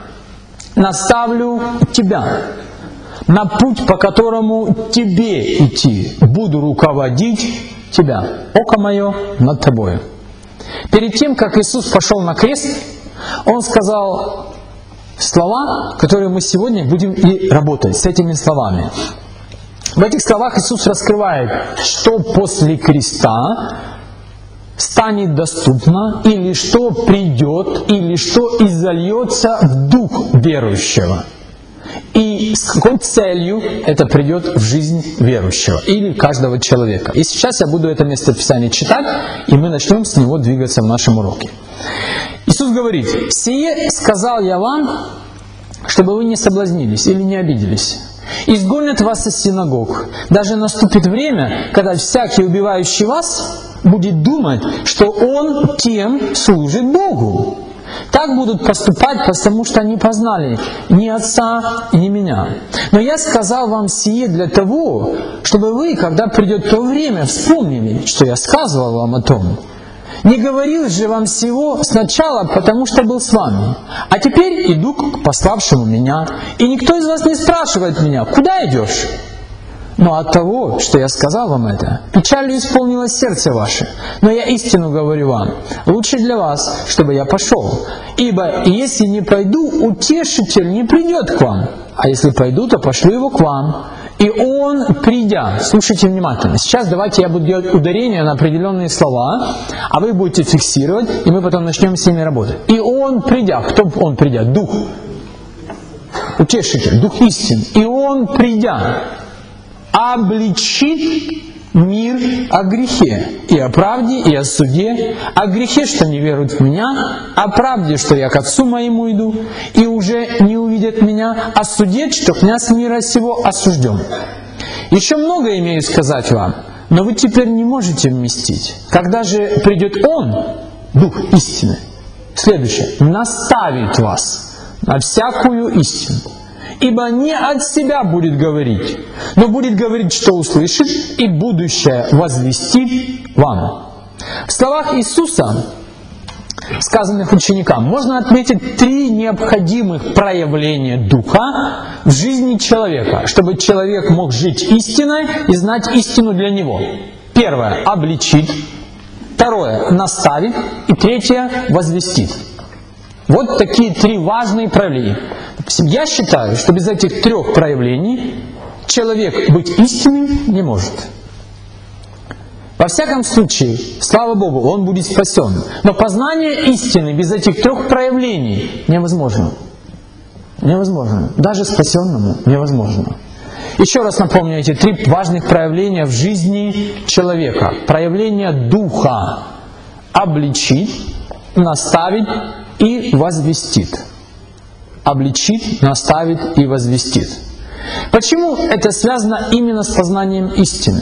наставлю тебя на путь, по которому тебе идти, буду руководить тебя, око мое над тобою». Перед тем, как Иисус пошел на крест, Он сказал слова, которые мы сегодня будем и работать с этими словами. В этих словах Иисус раскрывает, что после креста станет доступно, или что придет, или что изольется в дух верующего. И с какой целью это придет в жизнь верующего или каждого человека. И сейчас я буду это местописание читать, и мы начнем с него двигаться в нашем уроке. Иисус говорит: «Сие сказал я вам, чтобы вы не соблазнились или не обиделись. Изгонят вас из синагог. Даже наступит время, когда всякий, убивающий вас, будет думать, что он тем служит Богу. Так будут поступать, потому что не познали ни Отца, ни Меня. Но я сказал вам сие для того, чтобы вы, когда придет то время, вспомнили, что я сказывал вам о том. Не говорил же вам всего сначала, потому что был с вами. А теперь иду к пославшему Меня, и никто из вас не спрашивает Меня: куда идешь? Но от того, что я сказал вам это, печалью исполнилось сердце ваше. Но я истину говорю вам: лучше для вас, чтобы я пошел. Ибо если не пойду, утешитель не придет к вам. А если пойду, то пошлю его к вам. И он, придя», слушайте внимательно, сейчас давайте я буду делать ударение на определенные слова, а вы будете фиксировать, и мы потом начнем с ними работать. «И он, придя», кто он придя? Дух. Утешитель, Дух истин. «И он, придя, обличит мир о грехе, и о правде, и о суде, о грехе, что не веруют в Меня, о правде, что я к Отцу моему иду, и уже не увидят Меня, о суде, что князь мира сего осужден. Еще много имею сказать вам, но вы теперь не можете вместить. Когда же придет Он, Дух истины, следующее, наставит вас на всякую истину. Ибо не от себя будет говорить, но будет говорить, что услышит, и будущее возвестит вам». В словах Иисуса, сказанных ученикам, можно отметить три необходимых проявления Духа в жизни человека, чтобы человек мог жить истиной и знать истину для него. Первое – обличит. Второе – наставит. И третье – возвестит. Вот такие три важные проявления. Я считаю, что без этих трех проявлений человек быть истинным не может. Во всяком случае, слава Богу, он будет спасен. Но познание истины без этих трех проявлений невозможно. Невозможно. Даже спасенному невозможно. Еще раз напомню эти три важных проявления в жизни человека. Проявление Духа: обличит, наставит и возвестит. обличит, наставит и возвестит. Почему это связано именно с познанием истины?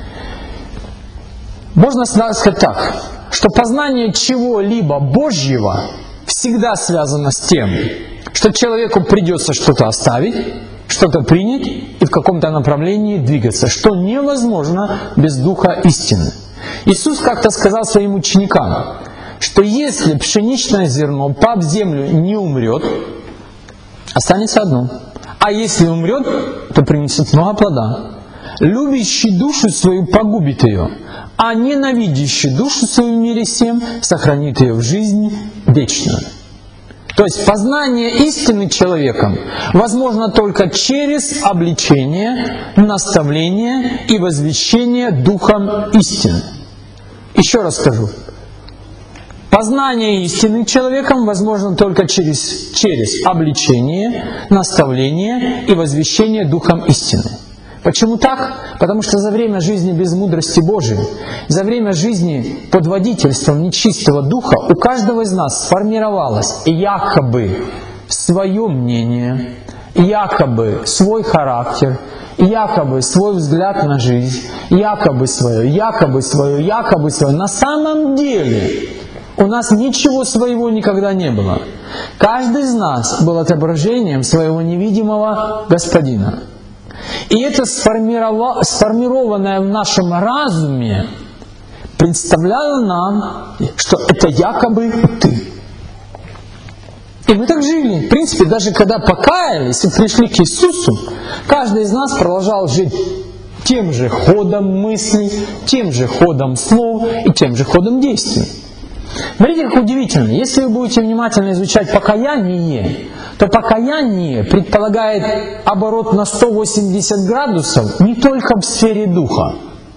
Можно сказать так, что познание чего-либо Божьего всегда связано с тем, что человеку придется что-то оставить, что-то принять и в каком-то направлении двигаться, что невозможно без Духа истины. Иисус как-то сказал своим ученикам, что если пшеничное зерно, упав в землю, не умрет, останется одно. А если умрет, то принесет много плода. Любящий душу свою погубит ее, а ненавидящий душу свою в мире сем сохранит ее в жизни вечную. То есть познание истины человеком возможно только через обличение, наставление и возвещение Духом истины. Еще раз скажу. Познание истины человеком возможно только через, через обличение, наставление и возвещение Духом истины. Почему так? Потому что за время жизни без мудрости Божией, за время жизни под водительством нечистого духа у каждого из нас сформировалось якобы свое мнение, якобы свой характер, якобы свой взгляд на жизнь, якобы свое, якобы свое, якобы свое. На самом деле у нас ничего своего никогда не было. Каждый из нас был отображением своего невидимого Господина. И это сформированное в нашем разуме представляло нам, что это якобы ты. И мы так жили. В принципе, даже когда покаялись и пришли к Иисусу, каждый из нас продолжал жить тем же ходом мыслей, тем же ходом слов и тем же ходом действий. Смотрите, как удивительно. Если вы будете внимательно изучать покаяние, то покаяние предполагает оборот на сто восемьдесят градусов не только в сфере духа,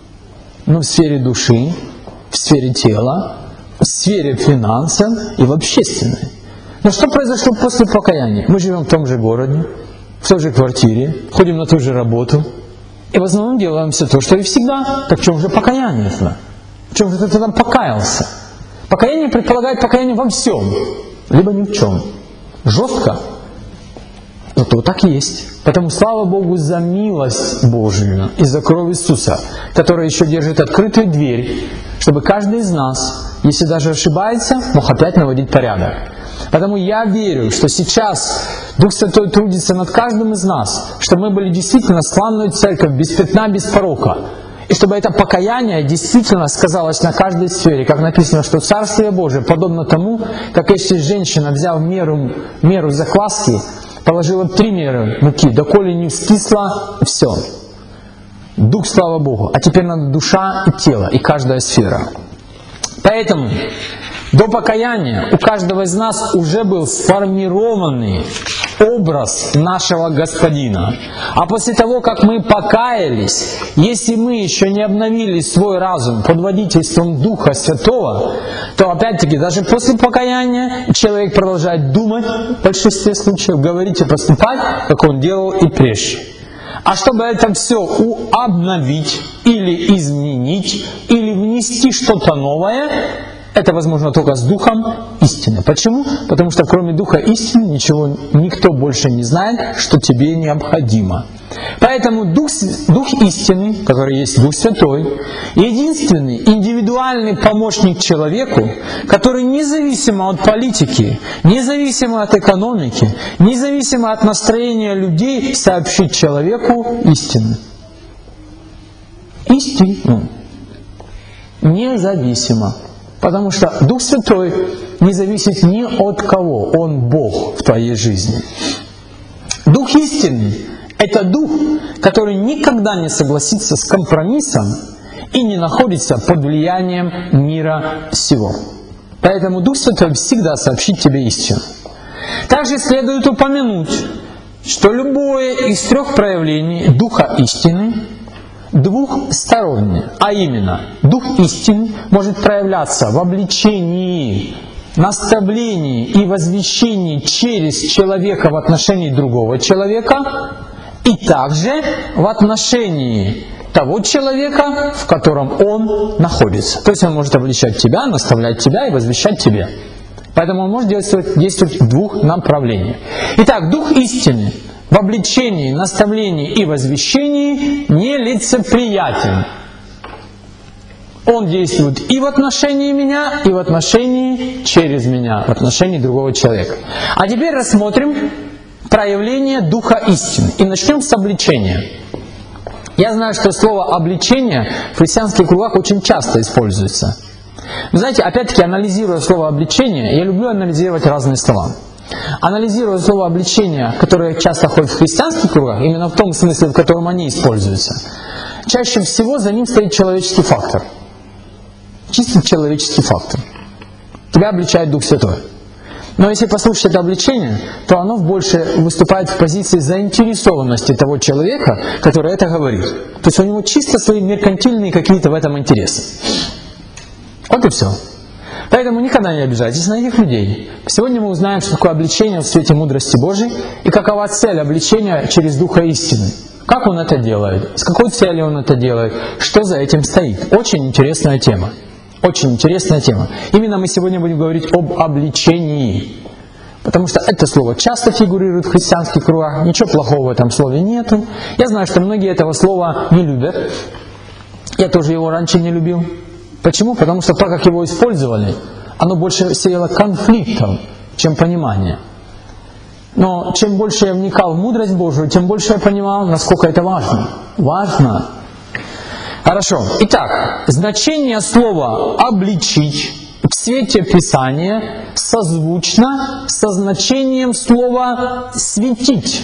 но в сфере души, в сфере тела, в сфере финансов и в общественной. Но что произошло после покаяния? Мы живем в том же городе, в той же квартире, ходим на ту же работу и в основном делаем все то, что и всегда. Так в чем же покаяние-то? В чем же ты там покаялся? Покаяние предполагает покаяние во всем, либо ни в чем. Жестко, зато так и есть. Поэтому слава Богу за милость Божию и за кровь Иисуса, которая еще держит открытую дверь, чтобы каждый из нас, если даже ошибается, мог опять наводить порядок. Потому я верю, что сейчас Дух Святой трудится над каждым из нас, чтобы мы были действительно славной церковь, без пятна, без порока. И чтобы это покаяние действительно сказалось на каждой сфере. Как написано, что Царствие Божие подобно тому, как если женщина, взяв меру, меру закваски, положила три меры муки, доколе не вскисло, все. Дух, слава Богу. А теперь надо душа и тело, и каждая сфера. Поэтому до покаяния у каждого из нас уже был сформированный образ нашего Господина. А после того, как мы покаялись, если мы еще не обновили свой разум под водительством Духа Святого, то опять-таки даже после покаяния человек продолжает думать, в большинстве случаев, говорить и поступать, как он делал и прежде. А чтобы это все обновить, или изменить, или внести что-то новое, это возможно только с Духом истины. Почему? Потому что кроме Духа истины ничего никто больше не знает, что тебе необходимо. Поэтому Дух, Дух истины, который есть Дух Святой, единственный индивидуальный помощник человеку, который независимо от политики, независимо от экономики, независимо от настроения людей, сообщит человеку истину. Истину. Независимо. Потому что Дух Святой не зависит ни от кого. Он Бог в твоей жизни. Дух истинный — это Дух, который никогда не согласится с компромиссом и не находится под влиянием мира сего. Поэтому Дух Святой всегда сообщит тебе истину. Также следует упомянуть, что любое из трех проявлений Духа истины двухстороннее, а именно Дух истины может проявляться в обличении, наставлении и возвещении через человека в отношении другого человека, и также в отношении того человека, в котором он находится. То есть он может обличать тебя, наставлять тебя и возвещать тебе. Поэтому он может действовать, действовать в двух направлениях. Итак, Дух истины в обличении, наставлении и возвещении нелицеприятен. Он действует и в отношении меня, и в отношении через меня, в отношении другого человека. А теперь рассмотрим проявление Духа истины. И начнем с обличения. Я знаю, что слово «обличение» в христианских кругах очень часто используется. Вы знаете, опять-таки, анализируя слово «обличение», я люблю анализировать разные слова. Анализируя слово «обличение», которое часто ходит в христианских кругах, именно в том смысле, в котором они используются, чаще всего за ним стоит человеческий фактор. Чисто человеческий фактор. Тебя обличает Дух Святой. Но если послушать это обличение, то оно больше выступает в позиции заинтересованности того человека, который это говорит. То есть у него чисто свои меркантильные какие-то в этом интересы. Вот и все. Поэтому никогда не обижайтесь на этих людей. Сегодня мы узнаем, что такое обличение в свете мудрости Божией и какова цель обличения через Духа истины. Как он это делает, с какой целью он это делает, что за этим стоит. Очень интересная тема. Очень интересная тема. Именно мы сегодня будем говорить об обличении. Потому что это слово часто фигурирует в христианских кругах. Ничего плохого в этом слове нету. Я знаю, что многие этого слова не любят. Я тоже его раньше не любил. Почему? Потому что так как его использовали, оно больше сеяло конфликтов, чем понимание. Но чем больше я вникал в мудрость Божию, тем больше я понимал, насколько это важно. Важно. Хорошо. Итак, значение слова «обличить» в свете Писания созвучно со значением слова «светить».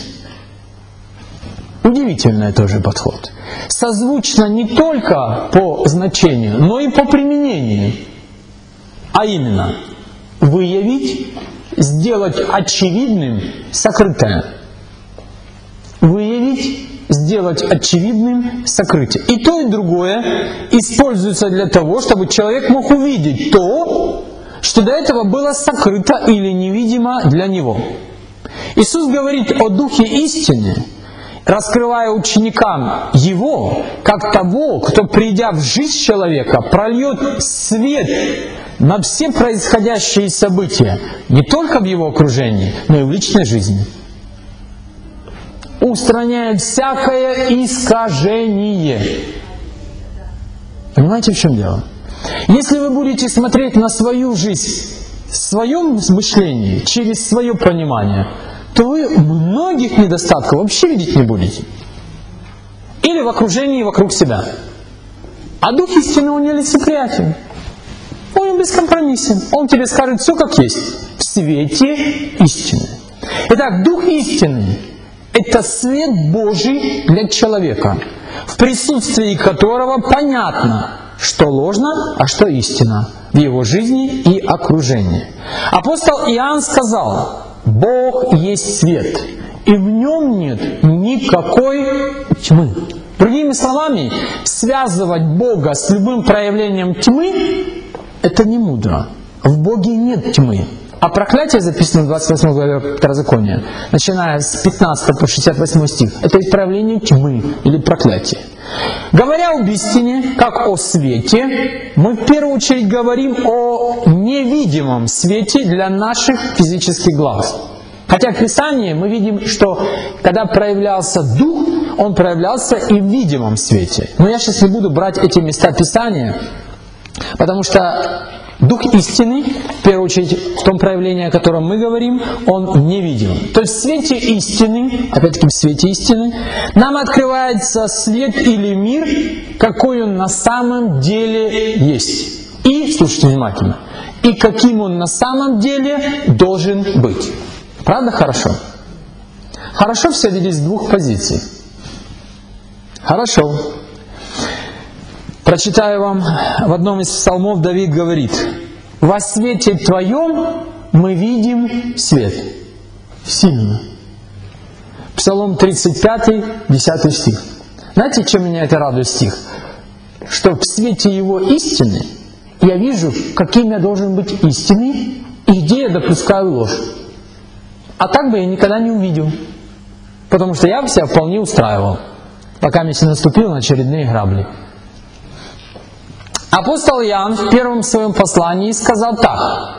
Удивительный тоже подход. Созвучно не только по значению, но и по применению. А именно, выявить, сделать очевидным сокрытое. Выявить, сделать очевидным сокрытие. И то, и другое используется для того, чтобы человек мог увидеть то, что до этого было сокрыто или невидимо для него. Иисус говорит о Духе истины, раскрывая ученикам Его, как того, кто, придя в жизнь человека, прольет свет на все происходящие события, не только в его окружении, но и в личной жизни. Устраняет всякое искажение. Понимаете, в чем дело? Если вы будете смотреть на свою жизнь в своем мышлении, через свое понимание, то вы многих недостатков вообще видеть не будете. Или в окружении вокруг себя. А Дух истины, он нелицеприятен. Он бескомпромиссен. Он тебе скажет все как есть. В свете истины. Итак, Дух истины — это свет Божий для человека, в присутствии которого понятно, что ложно, а что истина в его жизни и окружении. Апостол Иоанн сказал: Бог есть свет, и в нем нет никакой тьмы. Другими словами, связывать Бога с любым проявлением тьмы — это не мудро. В Боге нет тьмы. А проклятие, записано в двадцать восьмой главе Второзакония, начиная с пятнадцатого по шестьдесят восьмой стих, это проявление тьмы или проклятия. Говоря об истине, как о свете, мы в первую очередь говорим о невидимом свете для наших физических глаз. Хотя в Писании мы видим, что когда проявлялся Дух, Он проявлялся и в видимом свете. Но я сейчас не буду брать эти места Писания, потому что Дух истины, в первую очередь, в том проявлении, о котором мы говорим, он невидим. То есть в свете истины, опять-таки в свете истины, нам открывается свет или мир, какой он на самом деле есть. И, слушайте внимательно, и каким он на самом деле должен быть. Правда хорошо? Хорошо все видеть с двух позиций. Хорошо. Прочитаю вам, в одном из псалмов Давид говорит: «Во свете Твоем мы видим свет». Сильно. Псалом тридцать пятый, десятый стих. Знаете, чем меня это радует стих? Что в свете Его истины я вижу, каким я должен быть истинный и где я допускаю ложь. А так бы я никогда не увидел. Потому что я бы себя вполне устраивал, пока я не наступил на очередные грабли. Апостол Иоанн в первом своем послании сказал так: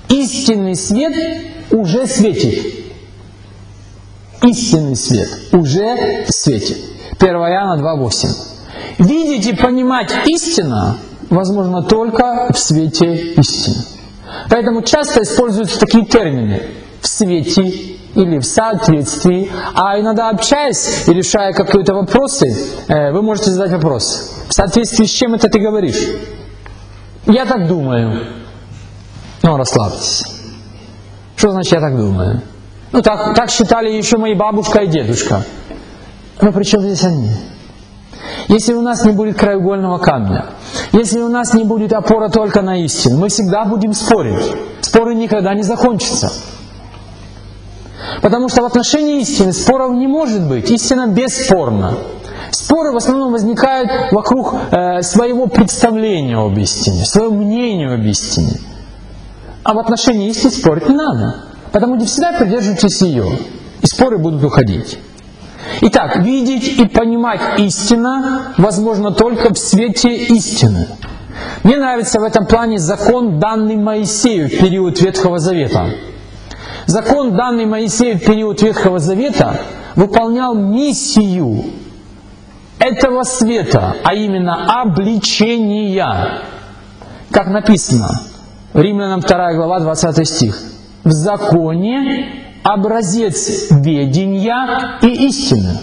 Истинный свет уже светит. Истинный свет уже светит. первое Иоанна два восемь. Видеть и понимать истину возможно только в свете истины. Поэтому часто используются такие термины: в свете или в соответствии. А иногда, общаясь и решая какие-то вопросы, вы можете задать вопрос: в соответствии с чем это ты говоришь? Я так думаю. Ну, расслабьтесь. Что значит «я так думаю»? Ну, так, так считали еще мои бабушка и дедушка. Но при чем здесь они? Если у нас не будет краеугольного камня, если у нас не будет опора только на истину, мы всегда будем спорить. Споры никогда не закончатся. Потому что в отношении истины споров не может быть. Истина бесспорна. Споры в основном возникают вокруг э, своего представления об истине, своего мнения об истине. А в отношении истины спорить не надо. Потому что всегда придерживайтесь ее, и споры будут уходить. Итак, видеть и понимать истину возможно только в свете истины. Мне нравится в этом плане закон, данный Моисею в период Ветхого Завета. Закон, данный Моисею в период Ветхого Завета, выполнял миссию этого света, а именно обличения. Как написано, Римлянам вторая глава, двадцатый стих. В законе образец ведения и истины.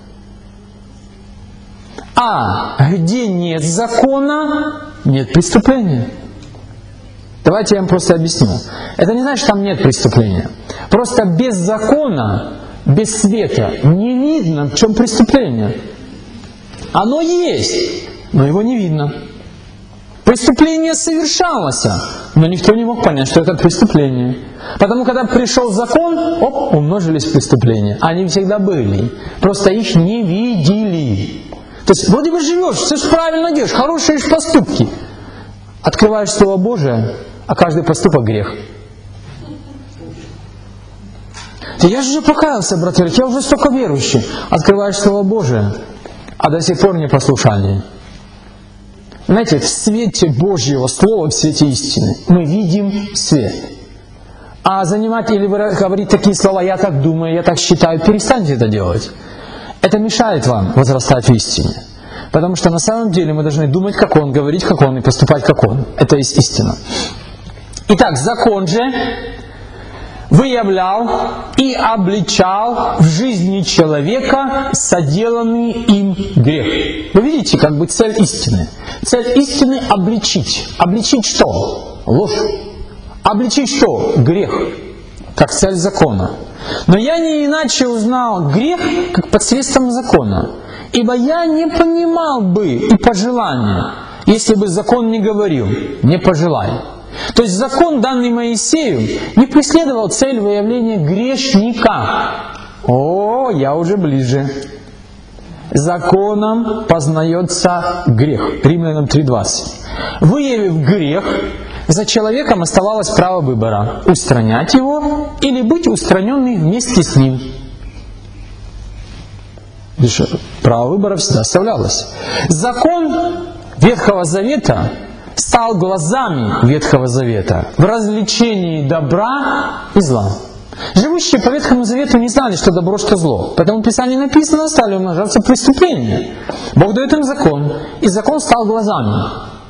А где нет закона, нет преступления. Давайте я вам просто объясню. Это не значит, что там нет преступления. Просто без закона, без света не видно, в чем преступление. Оно есть, но его не видно. Преступление совершалось, но никто не мог понять, что это преступление. Потому когда пришел закон, оп, умножились преступления. Они всегда были, просто их не видели. То есть вроде бы живешь, все же правильно делаешь, хорошие поступки. Открываешь Слово Божие, а каждый поступок грех. Ты, я же уже покаялся, брат Ирик, я уже столько верующий. Открываешь Слово Божие, а до сих пор непослушание. Знаете, в свете Божьего Слова, в свете истины, мы видим свет. А занимать или говорить такие слова «я так думаю», «я так считаю», перестаньте это делать. Это мешает вам возрастать в истине. Потому что на самом деле мы должны думать, как Он, говорить, как Он и поступать, как Он. Это есть истина. Итак, закон же выявлял и обличал в жизни человека соделанный им грех. Вы видите, как бы цель истины. Цель истины — обличить. Обличить что? Ложь. Обличить что? Грех. Как цель закона. Но я не иначе узнал грех, как посредством закона. Ибо я не понимал бы и пожелания, если бы закон не говорил «не пожелай». То есть закон, данный Моисею, не преследовал цель выявления грешника. О, я уже ближе. Законом познается грех. Римлянам три двадцать. Выявив грех, за человеком оставалось право выбора: устранять его или быть устраненным вместе с ним. Право выбора всегда оставлялось. Закон Ветхого Завета стал глазами Ветхого Завета в развлечении добра и зла. Живущие по Ветхому Завету не знали, что добро, что зло. Поэтому в Писании написано: стали умножаться преступления. Бог дает им закон, и закон стал глазами.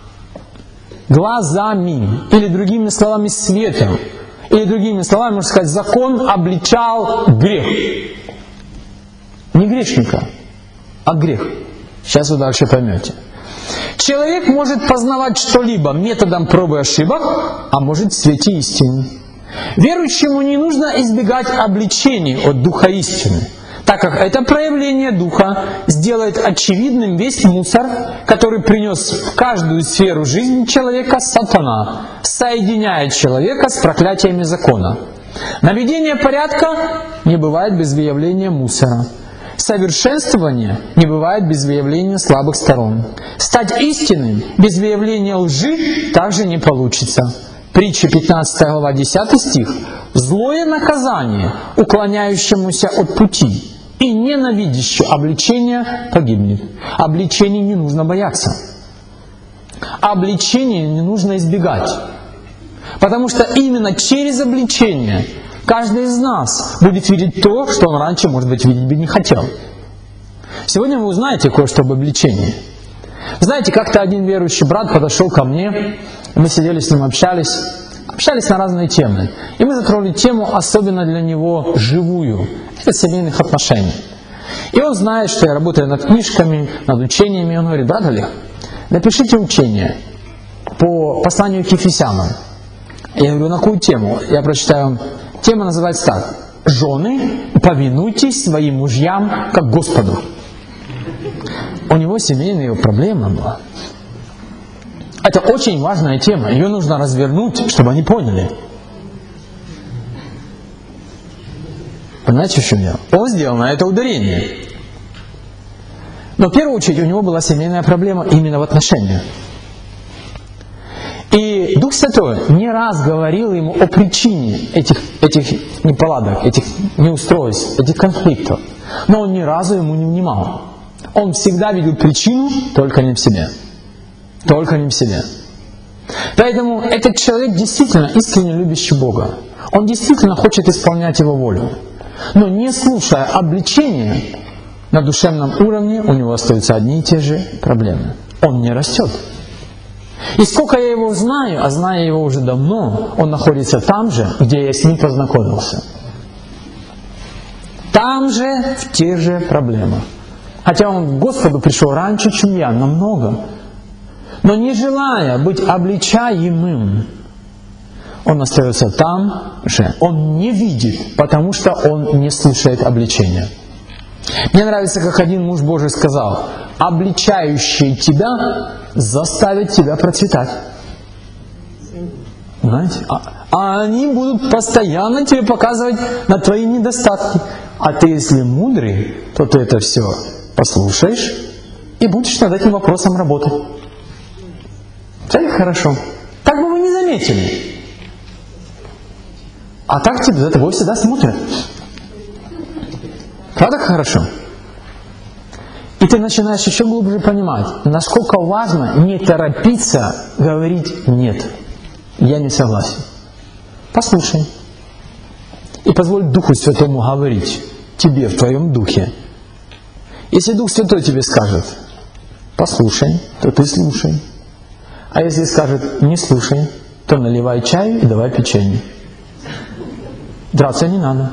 Глазами, или другими словами светом. Или другими словами, можно сказать, закон обличал грех. Не грешника, а грех. Сейчас вы дальше поймете. Человек может познавать что-либо методом пробы и ошибок, а может в свете истины. Верующему не нужно избегать обличений от Духа истины, так как это проявление Духа сделает очевидным весь мусор, который принес в каждую сферу жизни человека сатана, соединяя человека с проклятиями закона. Наведение порядка не бывает без выявления мусора. Совершенствование не бывает без выявления слабых сторон. Стать истинным без выявления лжи также не получится. Притча пятнадцатая глава, десятый стих. «Злое наказание, уклоняющемуся от пути и ненавидящее обличение, погибнет». Обличений не нужно бояться. Обличений не нужно избегать. Потому что именно через обличение каждый из нас будет видеть то, что он раньше, может быть, видеть бы не хотел. Сегодня вы узнаете кое-что об обличении. Знаете, как-то один верующий брат подошел ко мне, мы сидели с ним, общались, общались на разные темы. И мы затронули тему, особенно для него живую, это семейных отношений. И он знает, что я работаю над книжками, над учениями. И он говорит: брат Олег, напишите учение по посланию к Ефесянам. Я говорю: на какую тему? Я прочитаю вам. Тема называется так: «Жены, повинуйтесь своим мужьям, как Господу». У него семейная проблема была. Это очень важная тема. Ее нужно развернуть, чтобы они поняли. Понимаете, в чем дело? Он сделал на это ударение. Но в первую очередь у него была семейная проблема именно в отношениях. И Дух Святой не раз говорил ему о причине этих, этих неполадок, этих неустройств, этих конфликтов. Но он ни разу ему не внимал. Он всегда видел причину, только не в себе. Только не в себе. Поэтому этот человек действительно искренне любящий Бога. Он действительно хочет исполнять Его волю. Но не слушая обличения, на душевном уровне у него остаются одни и те же проблемы. Он не растет. И сколько я его знаю, а зная его уже давно, он находится там же, где я с ним познакомился. Там же, в тех же проблемах. Хотя он к Господу пришел раньше, чем я, намного. Но не желая быть обличаемым, он остается там же. Он не видит, потому что он не слушает обличения. Мне нравится, как один муж Божий сказал: обличающие тебя заставят тебя процветать. Знаете? А, а они будут постоянно тебе показывать на твои недостатки. А ты, если мудрый, то ты это все послушаешь и будешь над этим вопросом работать. Это хорошо. Так бы вы не заметили. А так тебе за тобой всегда смотрят. Правда, как хорошо? И ты начинаешь еще глубже понимать, насколько важно не торопиться говорить «нет, я не согласен». Послушай. И позволь Духу Святому говорить тебе в твоем духе. Если Дух Святой тебе скажет «послушай», то ты слушай. А если скажет «не слушай», то наливай чай и давай печенье. Драться не надо.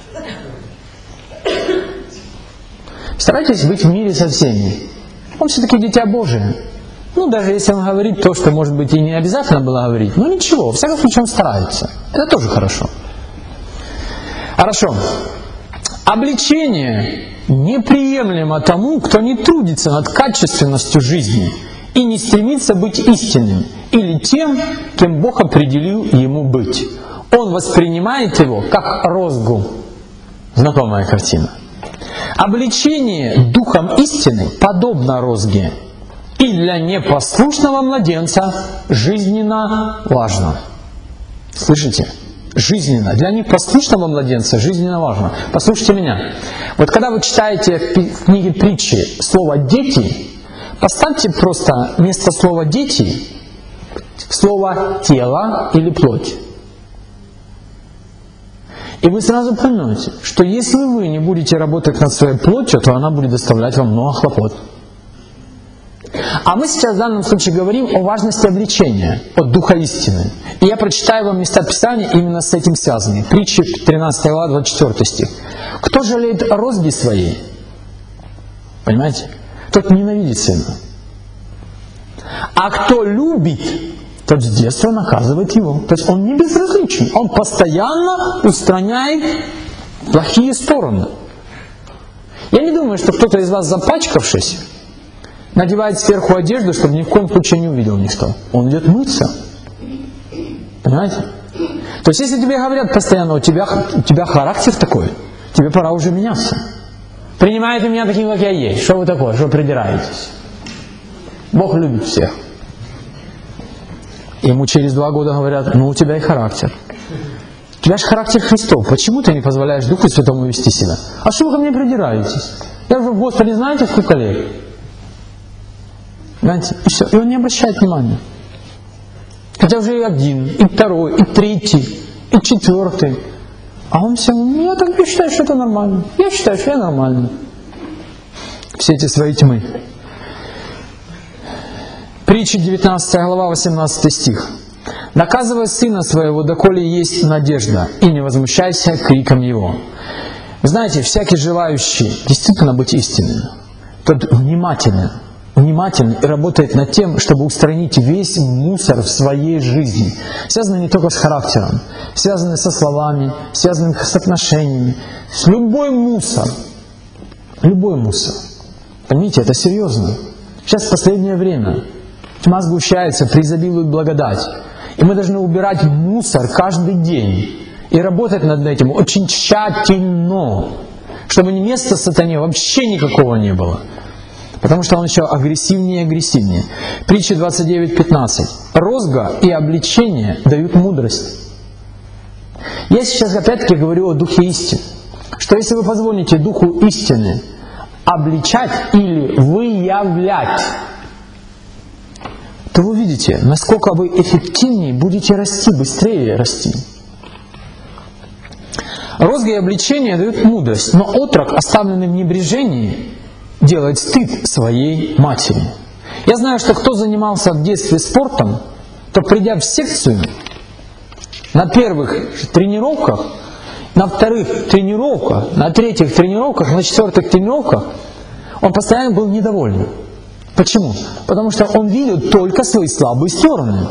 Старайтесь быть в мире со всеми. Он все-таки дитя Божие. Ну, даже если он говорит то, что, может быть, и не обязательно было говорить, ну ничего, во всяком случае он старается. Это тоже хорошо. Хорошо. Обличение неприемлемо тому, кто не трудится над качественностью жизни и не стремится быть истинным, или тем, кем Бог определил ему быть. Он воспринимает его как розгу. Знакомая картина. Обличение духом истины подобно розге, и для непослушного младенца жизненно важно. Слышите? Жизненно. Для непослушного младенца жизненно важно. Послушайте меня. Вот когда вы читаете в книге притчи слово «дети», поставьте просто вместо слова «дети» слово «тело» или «плоть». И вы сразу поймете, что если вы не будете работать над своей плотью, то она будет доставлять вам много хлопот. А мы сейчас в данном случае говорим о важности обличения от Духа истины. И я прочитаю вам места Писания именно с этим связанные. Притчи тринадцатая глава, двадцать четвёртый стих. «Кто жалеет розги своей?» Понимаете? Тот ненавидит сына. «А кто любит, тот с детства наказывает его». То есть он не безразличен. Он постоянно устраняет плохие стороны. Я не думаю, что кто-то из вас, запачкавшись, надевает сверху одежду, чтобы ни в коем случае не увидел никто. Он идет мыться. Понимаете? То есть если тебе говорят постоянно, у тебя, у тебя характер такой, тебе пора уже меняться. Принимайте меня таким, как я есть. Что вы такое? Что придираетесь? Бог любит всех. Ему через два года говорят: ну у тебя и характер. У тебя же характер Христов. Почему ты не позволяешь Духу Святому вести себя? А что вы ко мне придираетесь? Я уже в Господе знаете сколько лет? Знаете? И все. И он не обращает внимания. Хотя уже и один, и второй, и третий, и четвертый. А он все, ну, я так считаю, что это нормально. Я считаю, что я нормальный. Все эти свои тьмы. Притча девятнадцатая глава, восемнадцатый стих. «Наказывай сына своего, доколе есть надежда, и не возмущайся криком его». Знаете, всякий желающий действительно быть истинным, тот внимателен, внимательный и работает над тем, чтобы устранить весь мусор в своей жизни, связанный не только с характером, связанный со словами, связанный с отношениями, с любой мусор, любой мусор. Понимаете, это серьезно. Сейчас в последнее время тьма сгущается, преизобилует благодать, и мы должны убирать мусор каждый день и работать над этим очень тщательно, чтобы места сатане вообще никакого не было. Потому что он еще агрессивнее и агрессивнее. Притча двадцать девять пятнадцать. «Розга и обличение дают мудрость». Я сейчас опять-таки говорю о Духе истины. Что если вы позволите Духу истины обличать или выявлять, то вы увидите, насколько вы эффективнее будете расти, быстрее расти. Розга и обличение дают мудрость, но отрок, оставленный в небрежении, делает стыд своей матери. Я знаю, что кто занимался в детстве спортом, то придя в секцию, на первых тренировках, на вторых тренировках, на третьих тренировках, на четвертых тренировках, он постоянно был недоволен. Почему? Потому что он видел только свои слабые стороны.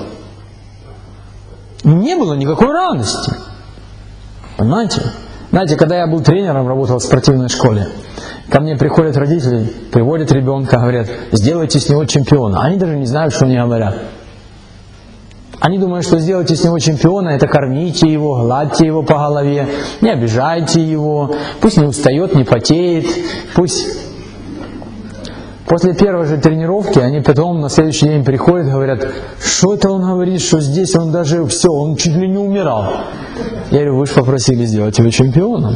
Не было никакой радости. Понимаете? Знаете, когда я был тренером, работал в спортивной школе, ко мне приходят родители, приводят ребенка, говорят, сделайте с него чемпиона. Они даже не знают, что они говорят. Они думают, что сделайте с него чемпиона, это кормите его, гладьте его по голове, не обижайте его, пусть не устает, не потеет, пусть... После первой же тренировки они потом на следующий день приходят и говорят, что это он говорит, что здесь он даже все, он чуть ли не умирал. Я говорю, вы же попросили сделать его чемпионом.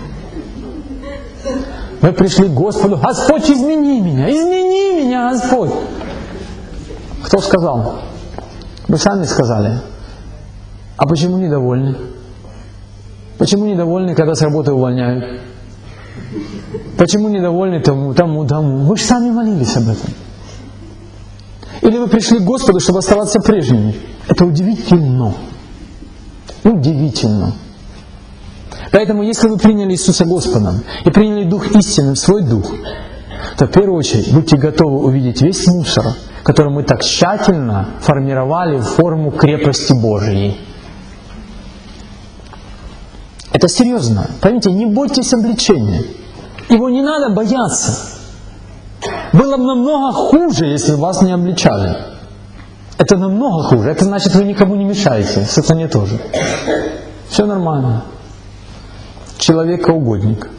Мы пришли к Господу, Господь, измени меня, измени меня, Господь. Кто сказал? Вы сами сказали. А почему недовольны? Почему недовольны, когда с работы увольняют? Почему недовольны тому, тому, тому? Вы же сами молились об этом. Или вы пришли к Господу, чтобы оставаться прежними? Это удивительно. Удивительно. Поэтому, если вы приняли Иисуса Господом и приняли Дух истины в свой Дух, то в первую очередь будьте готовы увидеть весь мусор, который мы так тщательно формировали в форму крепости Божией. Это серьезно. Поймите, не бойтесь обличения. Его не надо бояться. Было бы намного хуже, если вас не обличали. Это намного хуже. Это значит, вы никому не мешаете. Сатане тоже. Все нормально. Человекоугодник.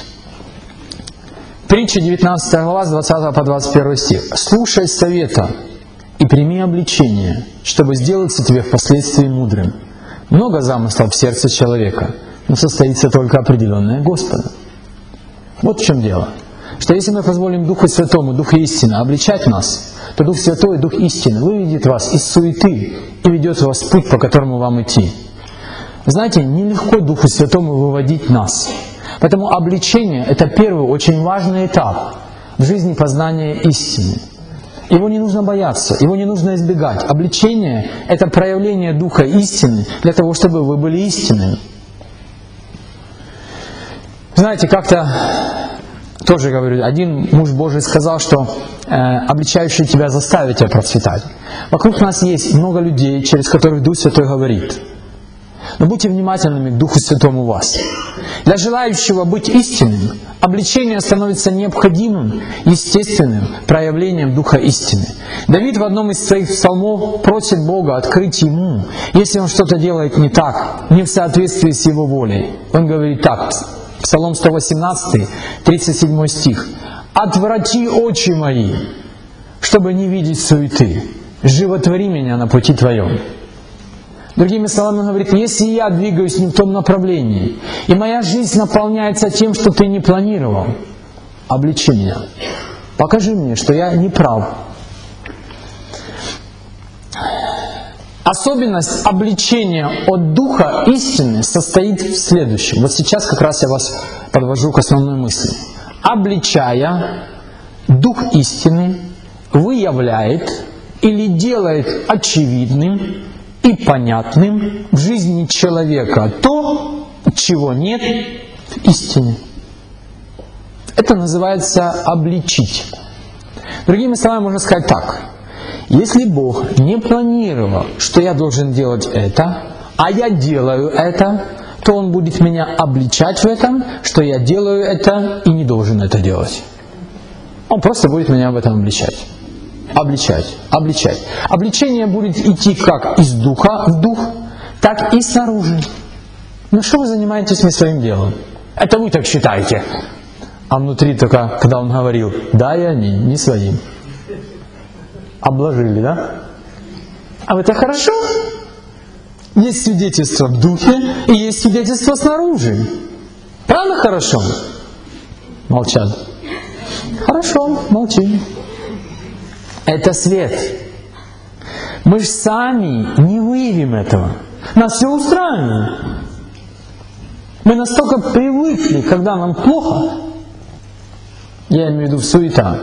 Притча девятнадцатая глава, с двадцатого по двадцать первый стих. «Слушай совета и прими обличение, чтобы сделаться тебе впоследствии мудрым. Много замыслов в сердце человека, но состоится только определенное Господом». Вот в чем дело. Что если мы позволим Духу Святому, Духу истины, обличать нас, то Дух Святой, Дух истины, выведет вас из суеты и ведет вас в путь, по которому вам идти. Знаете, нелегко Духу Святому выводить нас. Поэтому обличение – это первый очень важный этап в жизни познания истины. Его не нужно бояться, его не нужно избегать. Обличение – это проявление Духа истины для того, чтобы вы были истинными. Знаете, как-то тоже говорю, один муж Божий сказал, что э, обличающий тебя заставит тебя процветать. Вокруг нас есть много людей, через которых Дух Святой говорит. Но будьте внимательными к Духу Святому у вас. Для желающего быть истинным, обличение становится необходимым, естественным проявлением Духа истины. Давид в одном из своих псалмов просит Бога открыть ему, если он что-то делает не так, не в соответствии с его волей. Он говорит так, Псалом сто восемнадцать, тридцать седьмой стих. «Отврати очи мои, чтобы не видеть суеты, животвори меня на пути Твоем». Другими словами, он говорит, если я двигаюсь не в том направлении, и моя жизнь наполняется тем, что Ты не планировал, обличи меня. Покажи мне, что я не прав. особенность обличения от Духа истины состоит в следующем. Вот сейчас как раз я вас подвожу к основной мысли. Обличая, Дух истины выявляет или делает очевидным и понятным в жизни человека то, чего нет в истине. Это называется обличить. Другими словами, можно сказать так. Если Бог не планировал, что я должен делать это, а я делаю это, то Он будет меня обличать в этом, что я делаю это и не должен это делать. Он просто будет меня в этом обличать. Обличать, обличать. Обличение будет идти как из духа в дух, так и снаружи. Ну что вы занимаетесь не своим делом? Это вы так считаете. А внутри только, когда он говорил, да, и они, не своим. Обложили, да? А это хорошо? Есть свидетельство в духе и есть свидетельство снаружи. Правда хорошо? Молчат. Хорошо, молчим. Это свет. Мы же сами не выявим этого. Нас все устраивает. Мы настолько привыкли, когда нам плохо, я имею в виду в суета.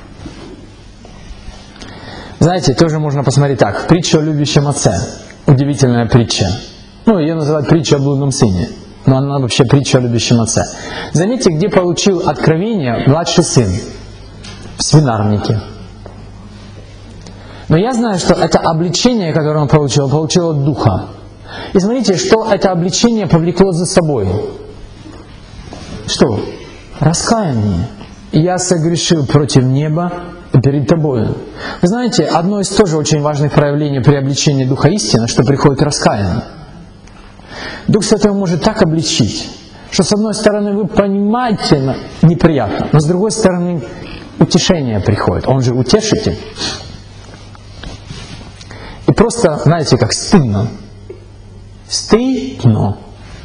Знаете, тоже можно посмотреть так. Притча о любящем отце. Удивительная притча. Ну, ее называют притча о блудном сыне. Но она вообще притча о любящем отце. Заметьте, где получил откровение младший сын. В свинарнике. Но я знаю, что это обличение, которое он получил, он получил от Духа. И смотрите, что это обличение повлекло за собой. Что? Раскаяние. Я согрешил против неба и перед тобою. Вы знаете, одно из тоже очень важных проявлений при обличении Духа истины, что приходит раскаяние. Дух Святой может так обличить, что с одной стороны вы понимаете неприятно, но с другой стороны утешение приходит. Он же утешитель. И просто, знаете, как стыдно. Стыдно.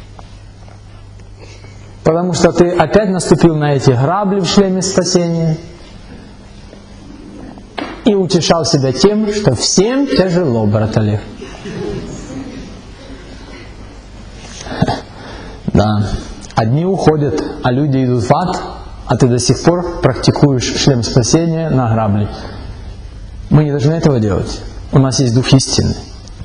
Потому что ты опять наступил на эти грабли в шлеме спасения и утешал себя тем, что всем тяжело, брат Олег. Да. Одни уходят, а люди идут в ад, а ты до сих пор практикуешь шлем спасения на грабли. Мы не должны этого делать. У нас есть Дух истины.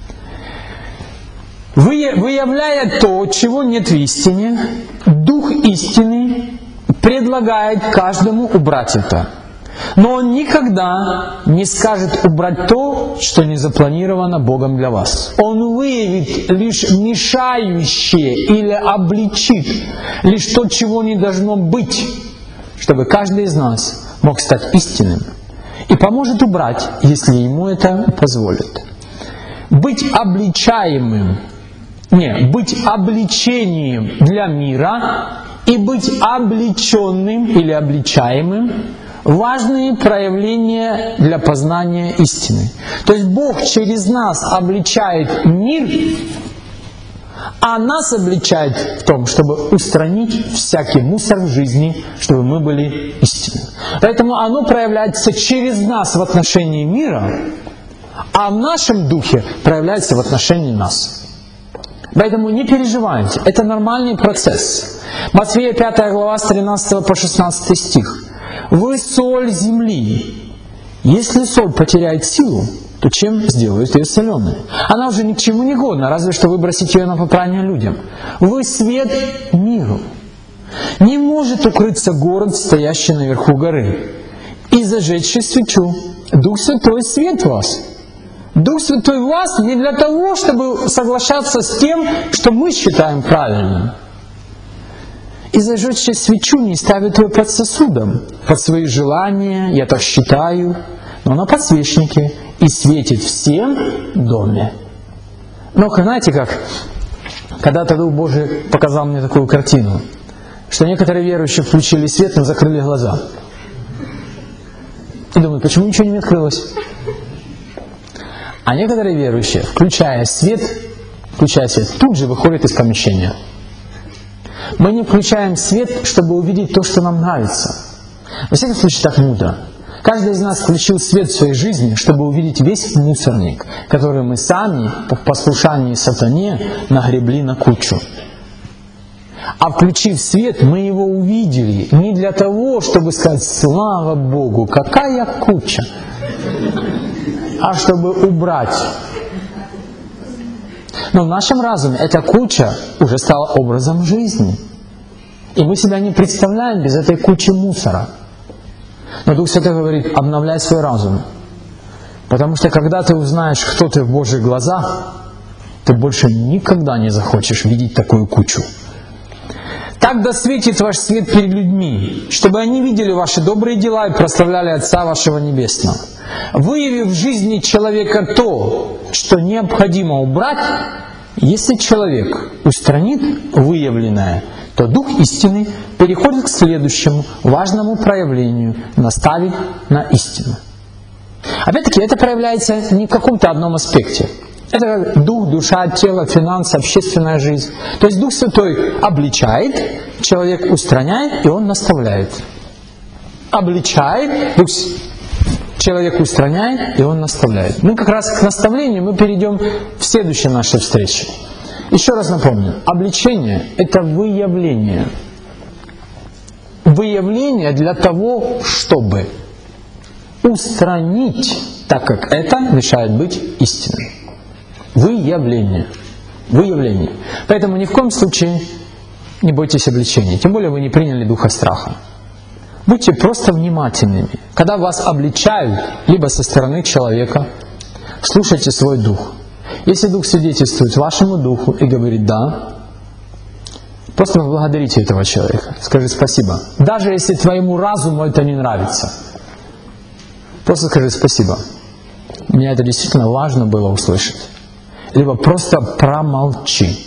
Выявляя то, чего нет в истине, Дух истины предлагает каждому убрать это. Но Он никогда не скажет убрать то, что не запланировано Богом для вас. Он выявит лишь мешающее или обличит лишь то, чего не должно быть, чтобы каждый из нас мог стать истинным. И поможет убрать, если Ему это позволит. Быть обличаемым, не, быть обличением для мира и быть обличенным или обличаемым — важные проявления для познания истины. То есть Бог через нас обличает мир, а нас обличает в том, чтобы устранить всякий мусор в жизни, чтобы мы были истинны. Поэтому оно проявляется через нас в отношении мира, а в нашем духе проявляется в отношении нас. Поэтому не переживайте, это нормальный процесс. Матфея пятая глава с тринадцатого по шестнадцатый стих. «Вы соль земли. Если соль потеряет силу, то чем сделают ее соленой? Она уже ни к чему не годна, разве что выбросить ее на попрание людям. Вы свет миру. Не может укрыться город, стоящий наверху горы, и зажечь свечу. Дух Святой свет вас». Дух Святой в вас не для того, чтобы соглашаться с тем, что мы считаем правильным. И зажечь свечу не ставит ее под сосудом, под свои желания, я так считаю, но на подсвечнике и светит всем в доме. Но знаете как, когда-то Дух Божий показал мне такую картину, что некоторые верующие включили свет, но закрыли глаза. И думают, почему ничего не открылось? А некоторые верующие, включая свет, включая свет, тут же выходят из помещения. Мы не включаем свет, чтобы увидеть то, что нам нравится. Во всяком случае, так мудро. Каждый из нас включил свет в своей жизни, чтобы увидеть весь мусорник, который мы сами в послушании сатане нагребли на кучу. А включив свет, мы его увидели не для того, чтобы сказать «Слава Богу, какая куча!», а чтобы убрать. Но в нашем разуме эта куча уже стала образом жизни. И мы себя не представляем без этой кучи мусора. Но Дух Святой говорит: обновляй свой разум. Потому что когда ты узнаешь, кто ты в Божьих глазах, ты больше никогда не захочешь видеть такую кучу. Так да светит ваш свет перед людьми, чтобы они видели ваши добрые дела и прославляли Отца вашего Небесного. Выявив в жизни человека то, что необходимо убрать, если человек устранит выявленное, то Дух истины переходит к следующему важному проявлению, наставить на истину. Опять-таки, это проявляется не в каком-то одном аспекте. Это дух, душа, тело, финансы, общественная жизнь. То есть Дух Святой обличает, человек устраняет, и он наставляет. Обличает, Дух человек устраняет, и он наставляет. Ну, как раз к наставлению мы перейдем в следующей нашей встрече. Еще раз напомню, обличение – это выявление. Выявление для того, чтобы устранить, так как это мешает быть истиной. Выявление. Выявление. Поэтому ни в коем случае не бойтесь обличения. Тем более вы не приняли духа страха. Будьте просто внимательными. Когда вас обличают, либо со стороны человека, слушайте свой дух. Если дух свидетельствует вашему духу и говорит «да», просто поблагодарите этого человека. Скажи спасибо. Даже если твоему разуму это не нравится. Просто скажи спасибо. Мне это действительно важно было услышать. Либо просто промолчи.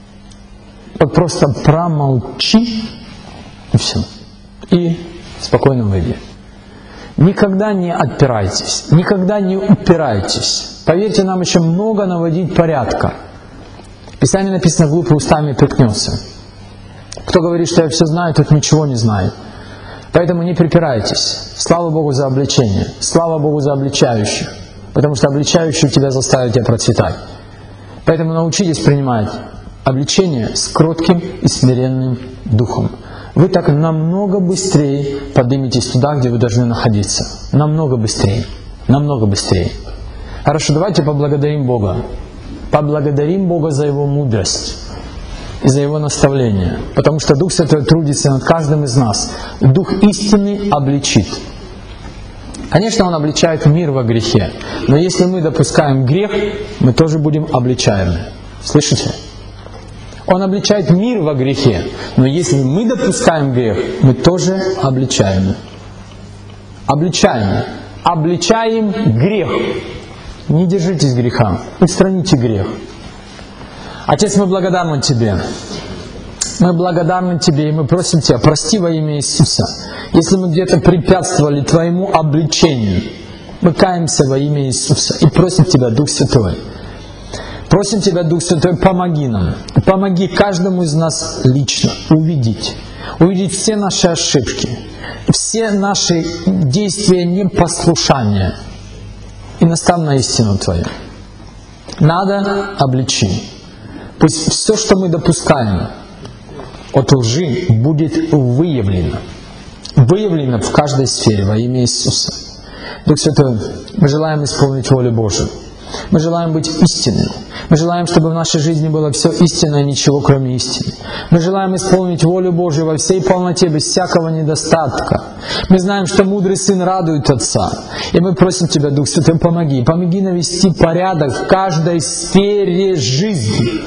Вот просто промолчи, и все. И спокойно выйди. Никогда не отпирайтесь, никогда не упирайтесь. Поверьте, нам еще много наводить порядка. В Писании написано: глупый устами приткнется. Кто говорит, что я все знаю, тот ничего не знает. Поэтому не припирайтесь. Слава Богу за обличение. Слава Богу за обличающих. Потому что обличающие тебя заставят тебя процветать. Поэтому научитесь принимать обличение с кротким и смиренным духом. Вы так намного быстрее подниметесь туда, где вы должны находиться. Намного быстрее. Намного быстрее. Хорошо, давайте поблагодарим Бога. Поблагодарим Бога за Его мудрость и за Его наставление. Потому что Дух Святой трудится над каждым из нас. Дух истины обличит. Конечно, Он обличает мир во грехе. Но если мы допускаем грех, мы тоже будем обличаемы. Слышите? Он обличает мир во грехе. Но если мы допускаем грех, мы тоже обличаемы. Обличаемы. Обличаем грех. Не держитесь греха. Устраните грех. Отец, мы благодарны Тебе. Мы благодарны Тебе, и мы просим Тебя, прости во имя Иисуса. Если мы где-то препятствовали Твоему обличению, мы каемся во имя Иисуса и просим Тебя, Дух Святой. Просим Тебя, Дух Святой, помоги нам. Помоги каждому из нас лично увидеть. Увидеть все наши ошибки, все наши действия непослушания. И настав на истину Твою. Надо обличи. Пусть все, что мы допускаем от лжи, будет выявлено. Выявлено в каждой сфере во имя Иисуса. Дух Святой, мы желаем исполнить волю Божию. Мы желаем быть истинными. Мы желаем, чтобы в нашей жизни было все истинное, ничего кроме истины. Мы желаем исполнить волю Божию во всей полноте, без всякого недостатка. Мы знаем, что мудрый сын радует Отца. И мы просим Тебя, Дух Святой, помоги. Помоги навести порядок в каждой сфере жизни.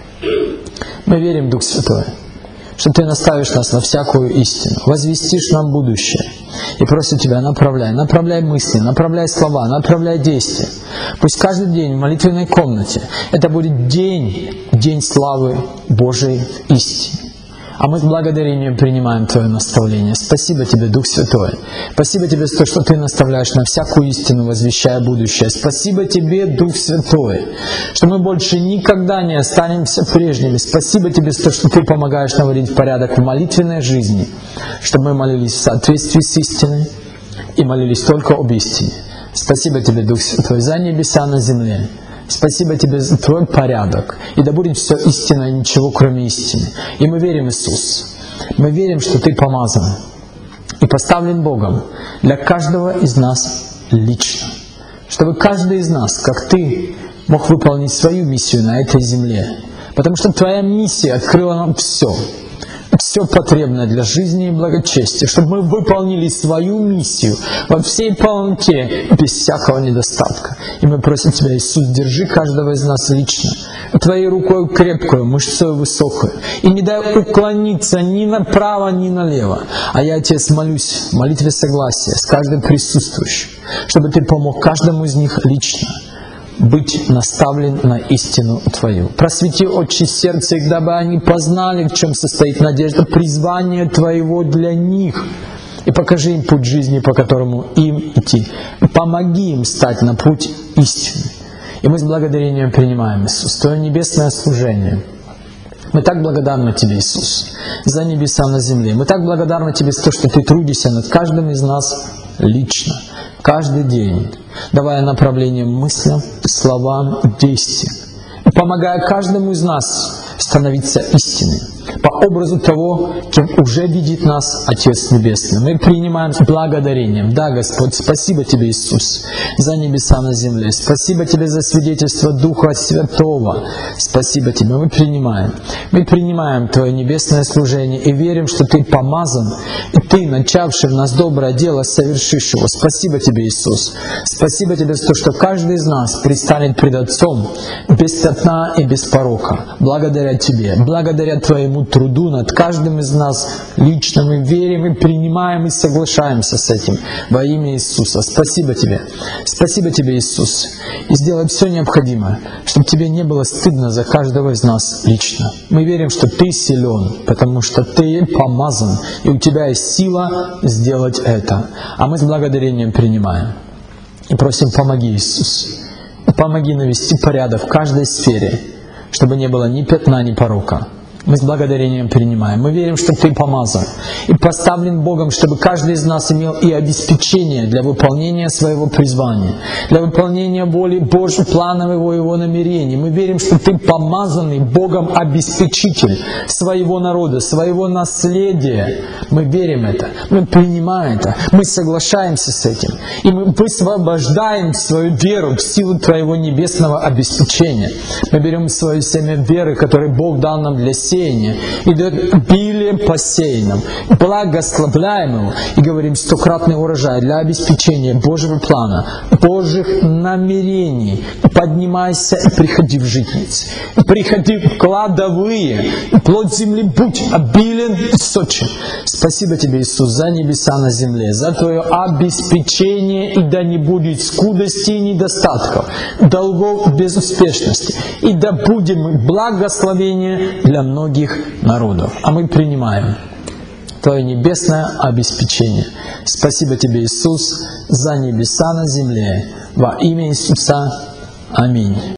Мы верим, Дух Святой, что Ты наставишь нас на всякую истину, возвестишь нам будущее. И просим Тебя, направляй, направляй мысли, направляй слова, направляй действия. Пусть каждый день в молитвенной комнате это будет день, день славы Божией в истине. А мы с благодарением принимаем Твое наставление. Спасибо Тебе, Дух Святой. Спасибо Тебе за то, что Ты наставляешь на всякую истину, возвещая будущее. Спасибо Тебе, Дух Святой, что мы больше никогда не останемся прежними. Спасибо Тебе за то, что Ты помогаешь наводить порядок в молитвенной жизни, чтобы мы молились в соответствии с истиной, и молились только об истине. Спасибо Тебе, Дух Святой, за небеса на земле. Спасибо Тебе за Твой порядок. И да будет все истина и ничего, кроме истины. И мы верим, Иисус. Мы верим, что Ты помазан и поставлен Богом для каждого из нас лично. Чтобы каждый из нас, как Ты, мог выполнить свою миссию на этой земле. Потому что Твоя миссия открыла нам все. Все потребное для жизни и благочестия, чтобы мы выполнили свою миссию во всей полноте, без всякого недостатка. И мы просим Тебя, Иисус, держи каждого из нас лично, Твоей рукой крепкую, мышцой высокую, и не дай уклониться ни направо, ни налево. А я, Отец, молюсь в молитве согласия с каждым присутствующим, чтобы Ты помог каждому из них лично быть наставлен на истину Твою. Просвети очи сердца их, дабы они познали, в чем состоит надежда призвания Твоего для них. И покажи им путь жизни, по которому им идти. И помоги им стать на путь истины. И мы с благодарением принимаем, Иисус, Твое небесное служение. Мы так благодарны Тебе, Иисус, за небеса на земле. Мы так благодарны Тебе за то, что Ты трудишься над каждым из нас лично, каждый день, давая направление мыслям, словам, действиям, и помогая каждому из нас становиться истиной, по образу того, кем уже видит нас Отец Небесный. Мы принимаем с благодарением. Да, Господь, спасибо Тебе, Иисус, за небеса на земле. Спасибо Тебе за свидетельство Духа Святого. Спасибо Тебе. Мы принимаем. Мы принимаем Твое небесное служение и верим, что Ты помазан, и Ты, начавший в нас доброе дело, совершишь его. Спасибо Тебе, Иисус. Спасибо Тебе за то, что каждый из нас предстанет пред Отцом без пятна и без порока. Благодаря Тебе, благодаря Твоему труду над каждым из нас лично мы верим и принимаем и соглашаемся с этим во имя Иисуса. Спасибо Тебе. Спасибо Тебе, Иисус. И сделай все необходимое, чтобы Тебе не было стыдно за каждого из нас лично. Мы верим, что Ты силен, потому что Ты помазан, и у Тебя есть сила сделать это. А мы с благодарением принимаем. И просим, помоги, Иисус. Помоги навести порядок в каждой сфере, чтобы не было ни пятна, ни порока. Мы с благодарением принимаем. Мы верим, что Ты помазан и поставлен Богом, чтобы каждый из нас имел и обеспечение для выполнения своего призвания, для выполнения воли Божьей, планов Его, Его намерений. Мы верим, что Ты помазанный Богом обеспечитель своего народа, своего наследия. Мы верим это, мы принимаем это, мы соглашаемся с этим. И мы высвобождаем свою веру в силу Твоего небесного обеспечения. Мы берем свое семя веры, которое Бог дал нам для сеяния, и дает обилием посеянным, благословляем его и говорим стократный урожай для обеспечения Божьего плана, Божьих намерений. Поднимайся и приходи в житницы, и приходи в кладовые, и плод земли будь обилен и сочен. Спасибо Тебе, Иисус, за небеса на земле, за Твое обеспечение, и да не будет скудости и недостатков, долгов безуспешности, и да будем благословение для многих народов. А мы принимаем Твое небесное обеспечение. Спасибо Тебе, Иисус, за небеса на земле. Во имя Иисуса. Аминь.